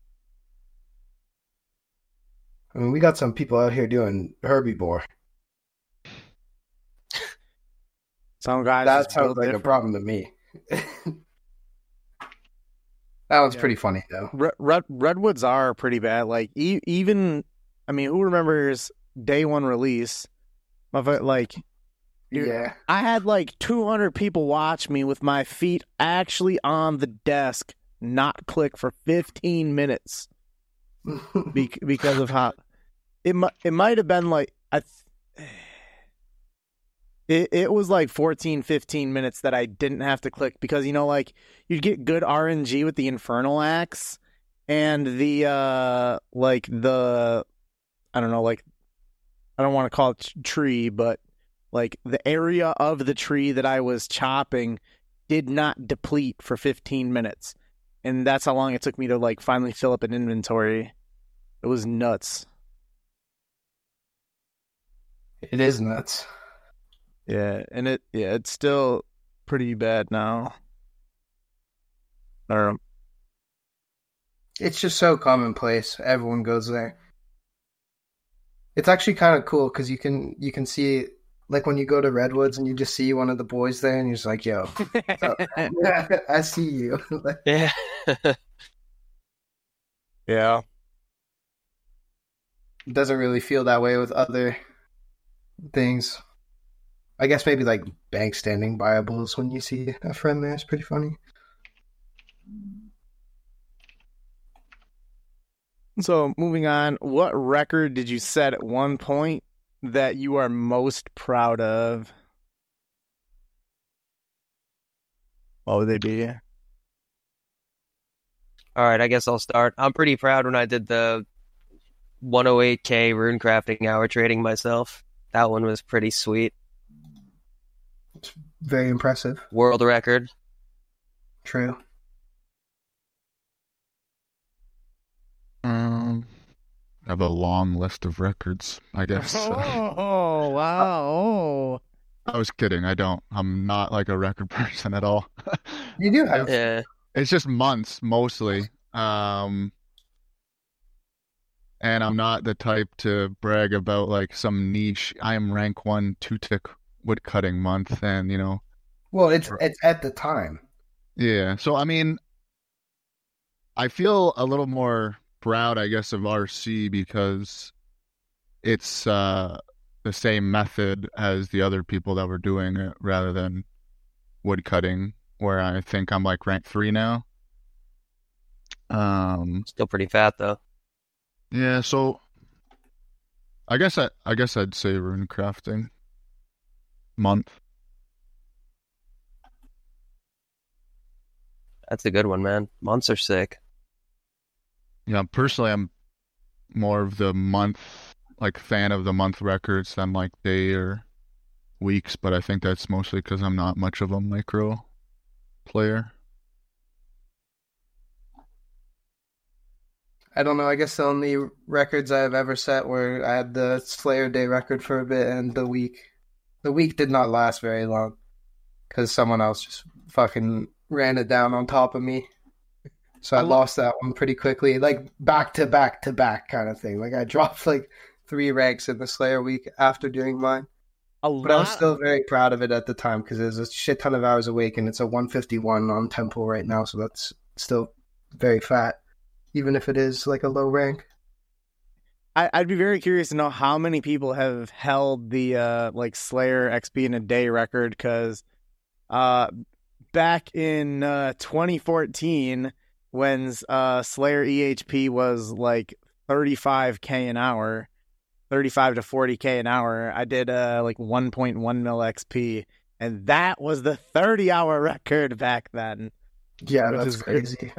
I mean, we got some people out here doing herbivore. Some guys that sounds like different. A problem to me. That one's Yeah. pretty funny though. Red, red redwoods are pretty bad. Like e- even, I mean, who remembers day one release? Motherfucker, Like, dude, Yeah. I had like two hundred people watch me with my feet actually on the desk, not click for fifteen minutes be- because of how it might it might have been like I. Th- It it was like fourteen, fifteen minutes that I didn't have to click because, you know, like you'd get good R N G with the Infernal Axe and the, uh, like the, I don't know, like, I don't want to call it t- tree, but like the area of the tree that I was chopping did not deplete for fifteen minutes. And that's how long it took me to like finally fill up an inventory. It was nuts. It is nuts. Yeah, and it yeah, it's still pretty bad now. Or It's just so commonplace. Everyone goes there. It's actually kind of cool because you can you can see, like, when you go to Redwoods and you just see one of the boys there and you're just like, yo, what's up? I see you. Like, Yeah. yeah. it doesn't really feel that way with other things. I guess maybe like bank standing Bibles when you see a friend there. It's pretty funny. So moving on, what record did you set at one point that you are most proud of? What would they be? All right, I guess I'll start. I'm pretty proud when I did the one oh eight K rune crafting hour trading myself. That one was pretty sweet. It's very impressive. World record. True. Um, I have a long list of records, I guess. Oh, wow. Oh. I was kidding. I don't. I'm not like a record person at all. You do have. Yeah. It's just months mostly. Um, and I'm not the type to brag about like some niche. I am rank one two tick woodcutting month, and you know. Well, it's it's at the time. Yeah. So I mean, I feel a little more proud, I guess, of R C because it's uh, the same method as the other people that were doing it, rather than woodcutting, where I think I'm like rank three now. Um. Still pretty fat though. Yeah. So I guess I I guess I'd say rune crafting month. That's a good one, man. Months are sick. Yeah, personally, I'm more of the month, like fan of the month records than like day or weeks, but I think that's mostly because I'm not much of a micro player. I don't know. I guess the only records I've ever set were I had the Slayer Day record for a bit, and the week. The week did not last very long because someone else just fucking ran it down on top of me. So I, I lost that one pretty quickly, like back to back to back kind of thing. Like I dropped like three ranks in the Slayer week after doing mine. A but lot... I was still very proud of it at the time because there's a shit ton of hours awake, and it's a one fifty-one on Temple right now, so that's still very fat, even if it is like a low rank. I, I'd be very curious to know how many people have held the uh, like Slayer X P in a day record, because uh, back in uh, twenty fourteen, when uh, Slayer E H P was like thirty-five K an hour, thirty-five to forty K an hour, I did uh, like one point one mil X P, and that was the thirty hour record back then. Yeah, that's is crazy.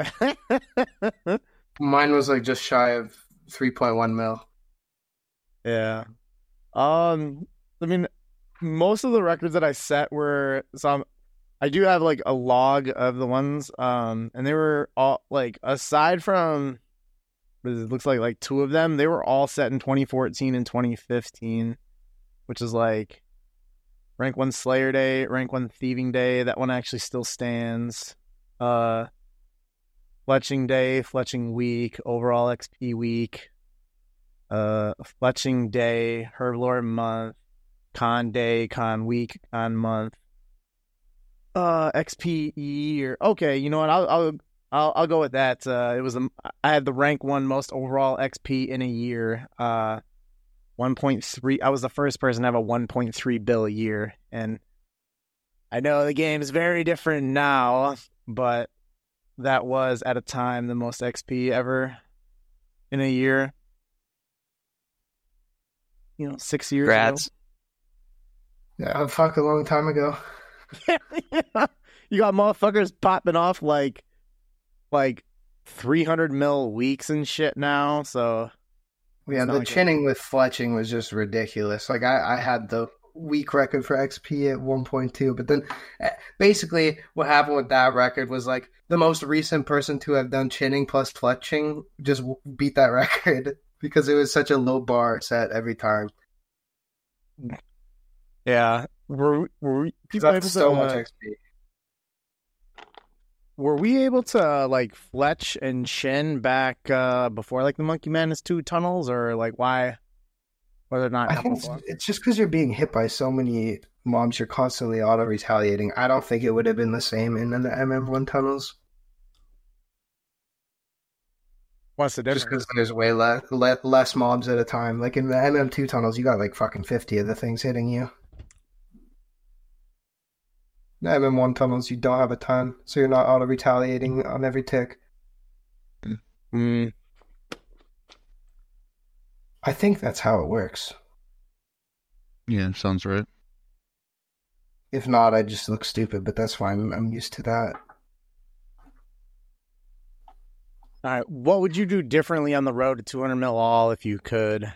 Mine was like just shy of three point one mil. Yeah. Um, I mean, most of the records that I set were some. I do have like a log of the ones, um, and they were all like, aside from, it looks like like two of them, they were all set in twenty fourteen and twenty fifteen, which is like rank one Slayer Day, rank one Thieving Day. That one actually still stands. Uh, Fletching Day, Fletching Week, overall X P Week, uh, Fletching Day, Herblore Month, Con Day, Con Week, Con Month, uh, X P E, or okay, you know what? I'll I'll I'll I'll go with that. Uh, it was a, I had the rank one most overall X P in a year. Uh, one point three. I was the first person to have a one point three bill a year, and I know the game is very different now, but that was at a time the most X P ever in a year. You know, six years Congrats. ago. Yeah, fuck, a long time ago. You got motherfuckers popping off like, like three hundred mil weeks and shit now. So yeah, the like chinning a... with fletching was just ridiculous. Like I, I had the week record for X P at one point two, but then basically what happened with that record was like the most recent person to have done chinning plus fletching just beat that record because it was such a low bar set every time. Yeah, were were we that's so to, much uh, X P. Were we able to uh, like fletch and chin back uh, before like the Monkey Madness two tunnels, or like why? Whether or not I think it's, it's just because you're being hit by so many mobs, you're constantly auto retaliating. I don't think it would have been the same in the M M one tunnels. What's the difference? Just because there's way less le- less mobs at a time. Like in the M M two tunnels, you got like fucking fifty of the things hitting you. The M M one tunnels, you don't have a ton, so you're not auto retaliating on every tick. Mm. I think that's how it works. Yeah, sounds right. If not, I just look stupid, but that's fine. I'm, I'm used to that. All right, what would you do differently on the road to two hundred mil all if you could?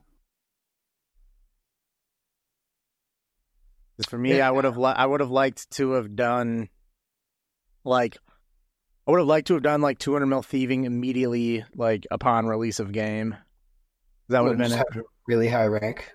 For me, yeah. I would have li- I would have liked to have done like I would have liked to have done like two hundred mil thieving immediately, like upon release of game. That would have been a really high rank.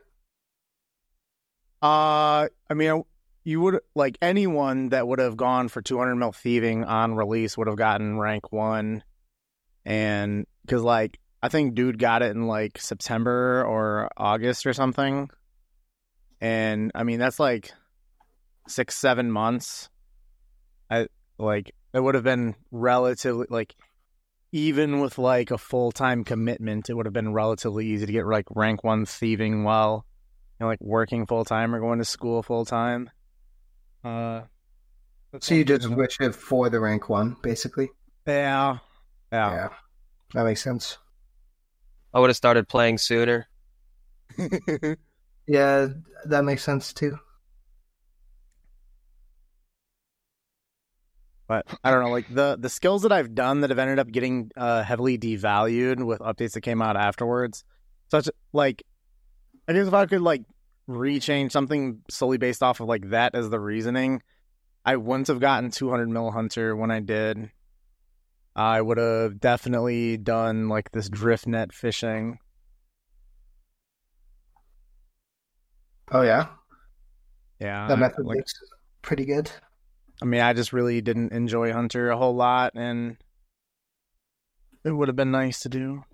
Uh, I mean, you would like anyone that would have gone for two hundred mil thieving on release would have gotten rank one, and because like I think dude got it in like September or August or something, and I mean that's like six seven months. I like it would have been relatively like. Even with like a full-time commitment, it would have been relatively easy to get like rank one thieving while you know, like working full-time or going to school full-time. Uh, so you just switch it for the rank one, basically? Yeah. Yeah. Yeah. That makes sense. I would have started playing sooner. Yeah, that makes sense too. But I don't know, like the, the skills that I've done that have ended up getting uh, heavily devalued with updates that came out afterwards. Such like, I guess if I could like rechange something solely based off of like that as the reasoning, I wouldn't have gotten two hundred mil hunter when I did. I would have definitely done like this drift net fishing. Oh yeah, yeah, that method like, looks pretty good. I mean, I just really didn't enjoy Hunter a whole lot, and it would have been nice to do.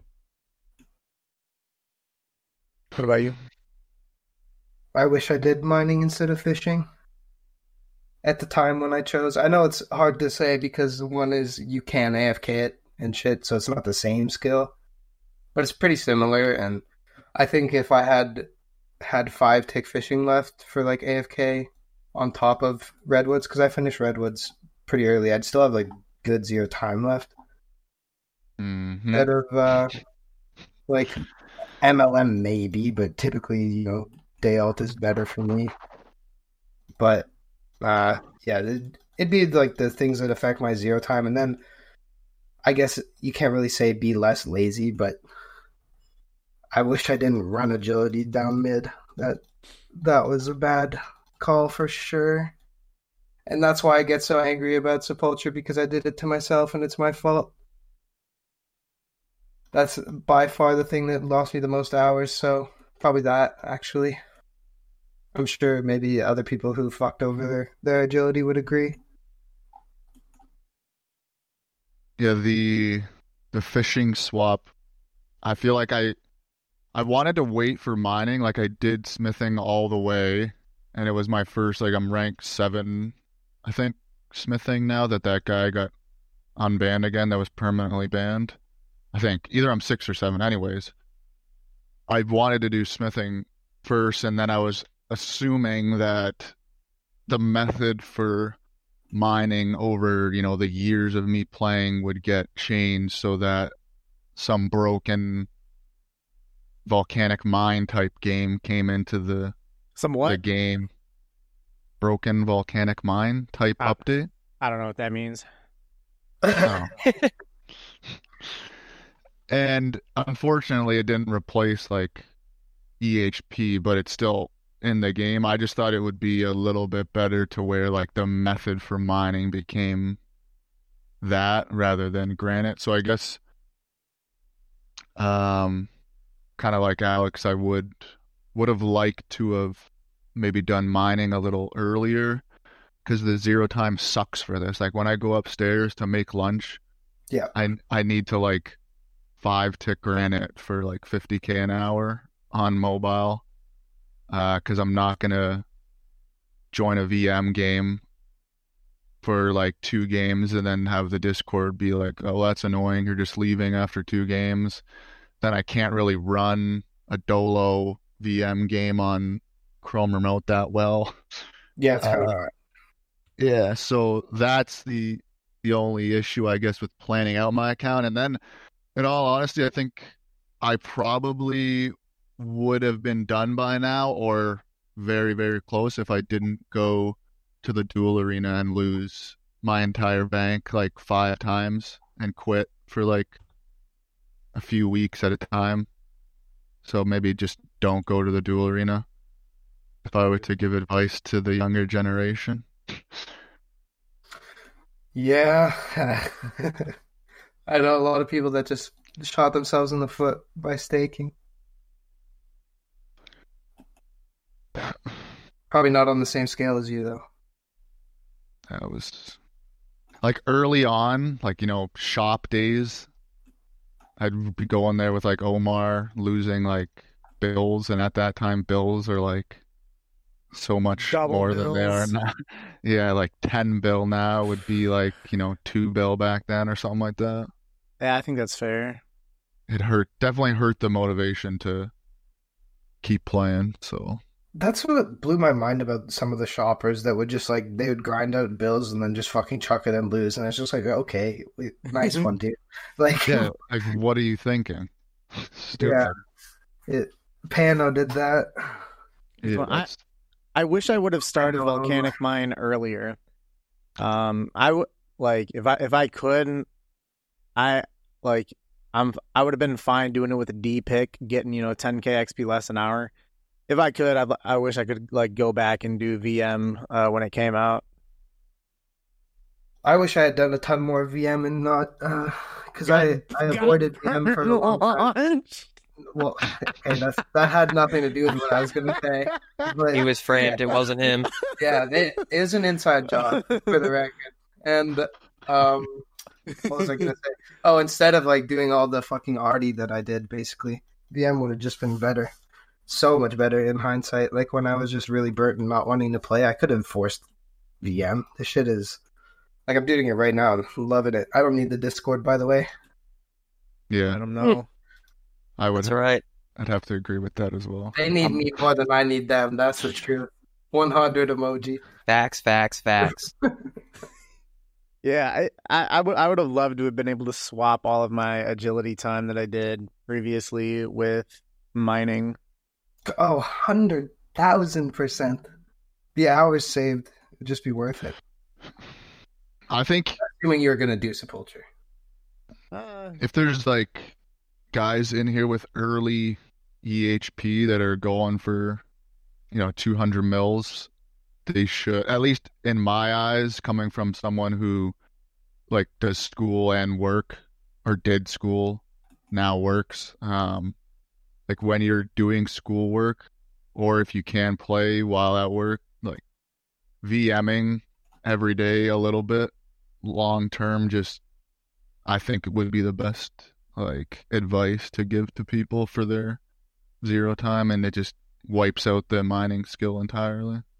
What about you? I wish I did mining instead of fishing. At the time when I chose, I know it's hard to say because one is you can A F K it and shit, so it's not the same skill, but it's pretty similar. And I think if I had had five tick fishing left for like A F K on top of Redwoods, because I finished Redwoods pretty early, I'd still have like good zero time left. Mm-hmm. Better of uh, like M L M maybe, but typically, you know, day alt is better for me. But uh, yeah, it'd, it'd be like the things that affect my zero time, and then I guess you can't really say be less lazy, but I wish I didn't run agility down mid. That that was a bad call for sure. And that's why I get so angry about Sepultura, because I did it to myself and it's my fault. That's by far the thing that lost me the most hours, so probably that, actually. I'm sure maybe other people who fucked over their, their agility would agree. Yeah, the the fishing swap, I feel like I I wanted to wait for mining, like I did smithing all the way, and it was my first, like I'm ranked seven, I think, smithing now that that guy got unbanned again, that was permanently banned. I think either I'm six or seven. Anyways, I wanted to do smithing first, and then I was assuming that the method for mining over, you know, the years of me playing would get changed so that some broken volcanic mine type game came into the Some what? the game. Broken volcanic mine type I, update. I don't know what that means. Oh. And unfortunately, it didn't replace like E H P, but it's still in the game. I just thought it would be a little bit better to where like the method for mining became that rather than granite. So I guess, um, kind of like Alex, I would would have liked to have maybe done mining a little earlier because the zero time sucks for this. Like when I go upstairs to make lunch, yeah, I I need to like five tick granite for like fifty K an hour on mobile because uh, I'm not gonna join a V M game for like two games and then have the Discord be like, oh, that's annoying, you're just leaving after two games. Then I can't really run a Dolo V M game on Chrome Remote that well. Yeah, it's kind uh, of hard. Yeah, so that's the the only issue, I guess, with planning out my account. And then, in all honesty, I think I probably would have been done by now or very, very close if I didn't go to the duel arena and lose my entire bank like five times and quit for like a few weeks at a time. So maybe just don't go to the duel arena if I were to give advice to the younger generation. Yeah. I know a lot of people that just shot themselves in the foot by staking. Probably not on the same scale as you, though. That was like early on, like, you know, shop days. I'd be going there with like Omar losing like bills, and at that time bills are like so much Double more than they are bills. now. Yeah, like ten bill now would be like, you know, two bill back then or something like that. Yeah, I think that's fair. It hurt, definitely hurt the motivation to keep playing. So That's what blew my mind about some of the shoppers that would just like, they would grind out bills and then just fucking chuck it and lose. And it's just like, okay, nice one, dude. Like, yeah, like what are you thinking? Stupid. Yeah, it, Pano did that. Yeah, Well, I- that's- I wish I would have started I know. Volcanic Mine earlier. Um, I would like if I if I could, I like I'm I would have been fine doing it with a D pick, getting you know ten K X P less an hour. If I could, I I wish I could like go back and do V M uh, when it came out. I wish I had done a ton more V M and not, because I, I avoided V M for a long time. Well, okay, that's, that had nothing to do with what I was going to say. But, He was framed. It wasn't him. yeah, it is an inside job for the record. And um, what was I going to say? Oh, instead of like doing all the fucking arty that I did, basically, V M would have just been better. So much better in hindsight. Like when I was just really burnt and not wanting to play, I could have forced V M. This shit is like I'm doing it right now. I'm loving it. I don't need the Discord, by the way. I yeah, don't know. I would. That's all right. I'd have to agree with that as well. They need me more than I need them. That's the truth. one hundred emoji. Facts, facts, facts. Yeah, I, I, I would I would have loved to have been able to swap all of my agility time that I did previously with mining. Oh, one hundred thousand percent. The hours saved would just be worth it. I think Assuming you're going to do Sepulture. Uh, if there's like guys in here with early E H P that are going for, you know, two hundred mils, they should, at least in my eyes, coming from someone who like does school and work, or did school, now works. Um, like when you're doing schoolwork, or if you can play while at work, like VMing every day a little bit, long term, just I think it would be the best like advice to give to people for their zero time, and it just wipes out the mining skill entirely.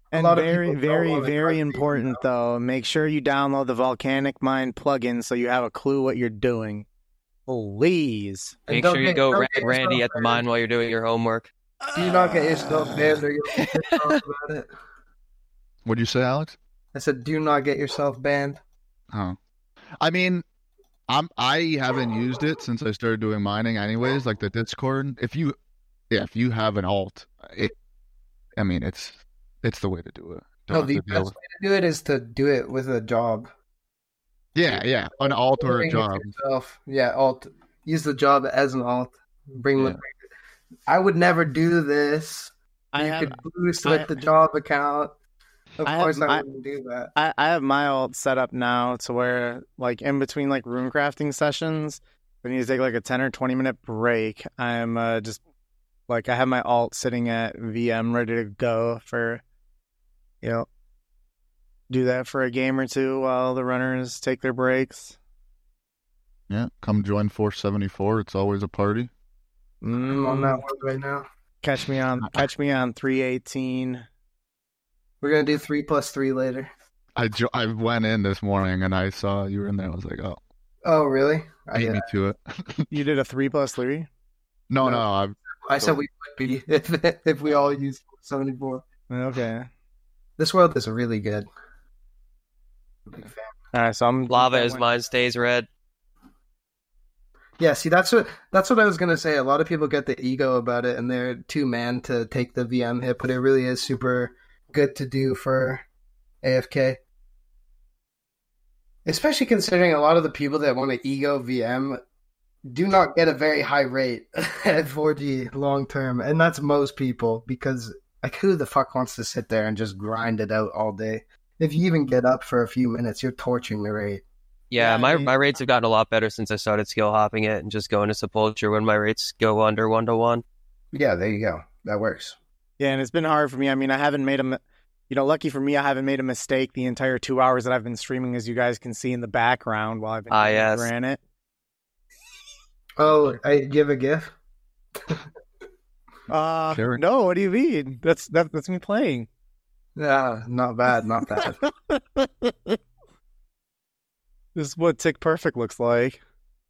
And very, very, very important, though, make sure you download the Volcanic Mind plugin so you have a clue what you're doing. Please. Make sure you go Randy at the mine while you're doing your homework. Do not get yourself banned or you'll get about it. What'd you say, Alex? I said, do not get yourself banned. Oh. I mean, I'm, I haven't used it since I started doing mining anyways, like the Discord. If you, yeah, if you have an alt, it, I mean, it's... It's the way to do it. Don't no, the best way to do it is to do it with a job. Yeah, yeah, an alt or a job. Yourself. Yeah, alt. Use the job as an alt. Bring. Yeah. I would never do this. I you have, could boost I, with the job account. Of I course, have, I wouldn't I, do that. I, I have my alt set up now to where, like, in between like rune crafting sessions, when you take like a ten or twenty minute break, I'm uh, just like I have my alt sitting at V M ready to go for. You know, do that for a game or two while the runners take their breaks. Yeah, come join four seventy-four. It's always a party. Mm. I'm on that one right now. Catch me on, catch me on three eighteen. We're gonna do three plus three later. I jo- I went in this morning and I saw you were in there. I was like, oh. Oh really? I beat me to it. You did a three plus three? No, no. no I've, I said we would be if if we all use seventy-four. Okay. This world is really good. Big fan. All right, so I'm lava is mine stays red. Yeah, see that's what that's what I was gonna say. A lot of people get the ego about it, and they're too man to take the V M hit, but it really is super good to do for A F K. Especially considering a lot of the people that want to ego V M do not get a very high rate at four G long term, and that's most people because. Like, who the fuck wants to sit there and just grind it out all day? If you even get up for a few minutes, you're torching the rate. Yeah, my, my rates have gotten a lot better since I started skill hopping it and just going to Sepulture when my rates go under one to one. Yeah, there you go. That works. Yeah, and it's been hard for me. I mean, I haven't made a, you know, lucky for me, I haven't made a mistake the entire two hours that I've been streaming, as you guys can see in the background while I've been ah, yes. Granite. Oh, I give a gif. Uh, sure. No, what do you mean? That's that, that's me playing. Yeah, not bad, not bad. This is what Tick Perfect looks like.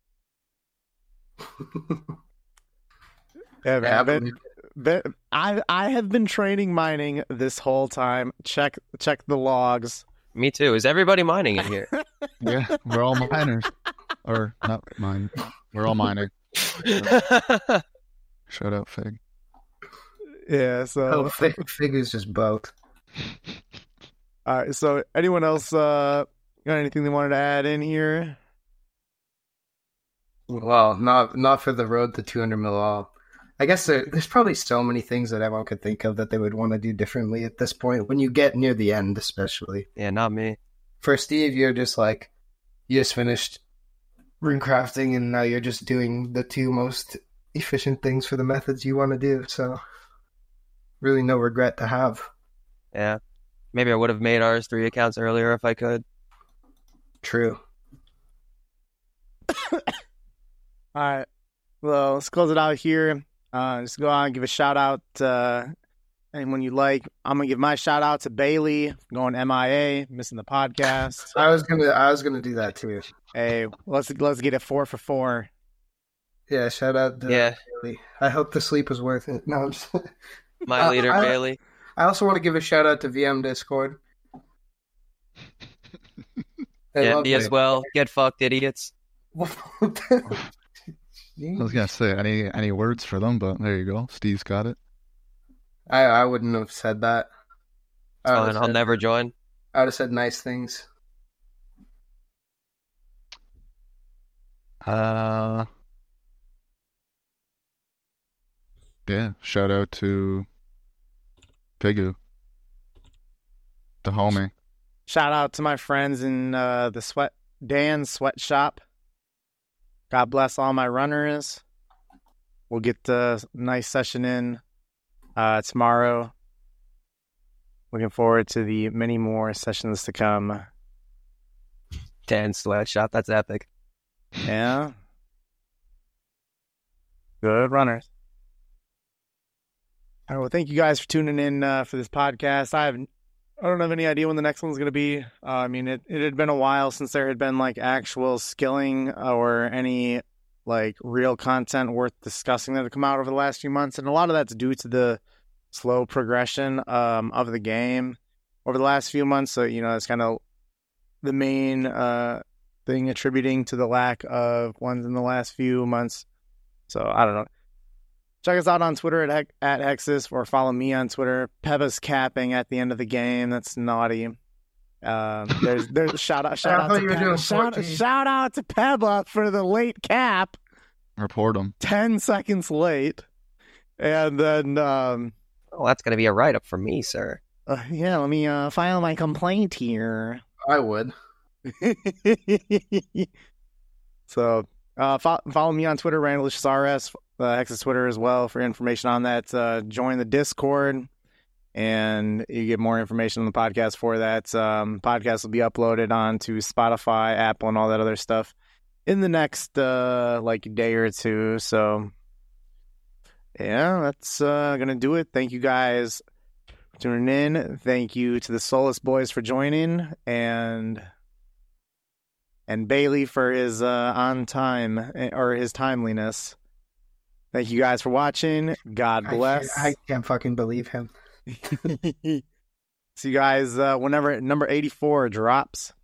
yeah, man, yeah, been, been, I I have been training mining this whole time. Check check the logs. Me too. Is everybody mining in here? Yeah, we're all miners. Or not mine. We're all mining. Shout out Fig. Yeah, so oh, Fig, Fig is just both. All right, so anyone else uh, got anything they wanted to add in here? Well, not not for the road to two hundred mil all. I guess there, there's probably so many things that everyone could think of that they would want to do differently at this point when you get near the end, especially. Yeah, not me. For Steve, you're just like you just finished rune crafting, and now you're just doing the two most efficient things for the methods you want to do. So. Really no regret to have. Yeah. Maybe I would have made ours three accounts earlier if I could. True. All right. Well, let's close it out here. Uh, just go on and give a shout out to anyone you like. I'm going to give my shout out to Bailey, going M I A, missing the podcast. I was going to I was going to do that too. Hey, let's let's get it four for four. Yeah, shout out to yeah. Bailey. I hope the sleep was worth it. No, I'm just My leader, uh, I, Bailey. I also want to give a shout out to V M Discord. Yeah, me as well. Get fucked, idiots. I was gonna say any any words for them, but there you go. Steve's got it. I I wouldn't have said that. Fine, I'll said, never join. I would have said nice things. Uh. Yeah, shout out to Pigu, the homie. Shout out to my friends in uh, the sweat Dan's sweatshop. God bless all my runners. We'll get a nice session in uh, tomorrow. Looking forward to the many more sessions to come. Dan's sweatshop, that's epic. Yeah. Good runners. All right, well, thank you guys for tuning in uh, for this podcast. I have I don't have any idea when the next one's going to be. Uh, I mean, it, it had been a while since there had been like actual skilling or any like real content worth discussing that had come out over the last few months. And a lot of that's due to the slow progression um, of the game over the last few months. So, you know, it's kind of the main uh, thing attributing to the lack of ones in the last few months. So, I don't know. Check us out on Twitter at Hex- at Hexus, or follow me on Twitter. Peba's capping at the end of the game. That's naughty. Um, there's there's shout out shout out to Peba. Shout, shout out to Peba for the late cap. Report him. Ten seconds late, and then um, oh, that's gonna be a write up for me, sir. Uh, yeah, let me uh, file my complaint here. I would. So uh, fo- follow me on Twitter, Randalicious Uh, Hex's Twitter as well for information on that. Uh, join the Discord, and you get more information on the podcast for that. Um, podcast will be uploaded onto Spotify, Apple, and all that other stuff in the next uh, like day or two. So, yeah, that's uh, gonna do it. Thank you guys for tuning in. Thank you to the Solus boys for joining, and and Bailey for his uh, on time or his timeliness. Thank you guys for watching. God bless. I, I can't fucking believe him. See you guys uh, whenever number eighty-four drops.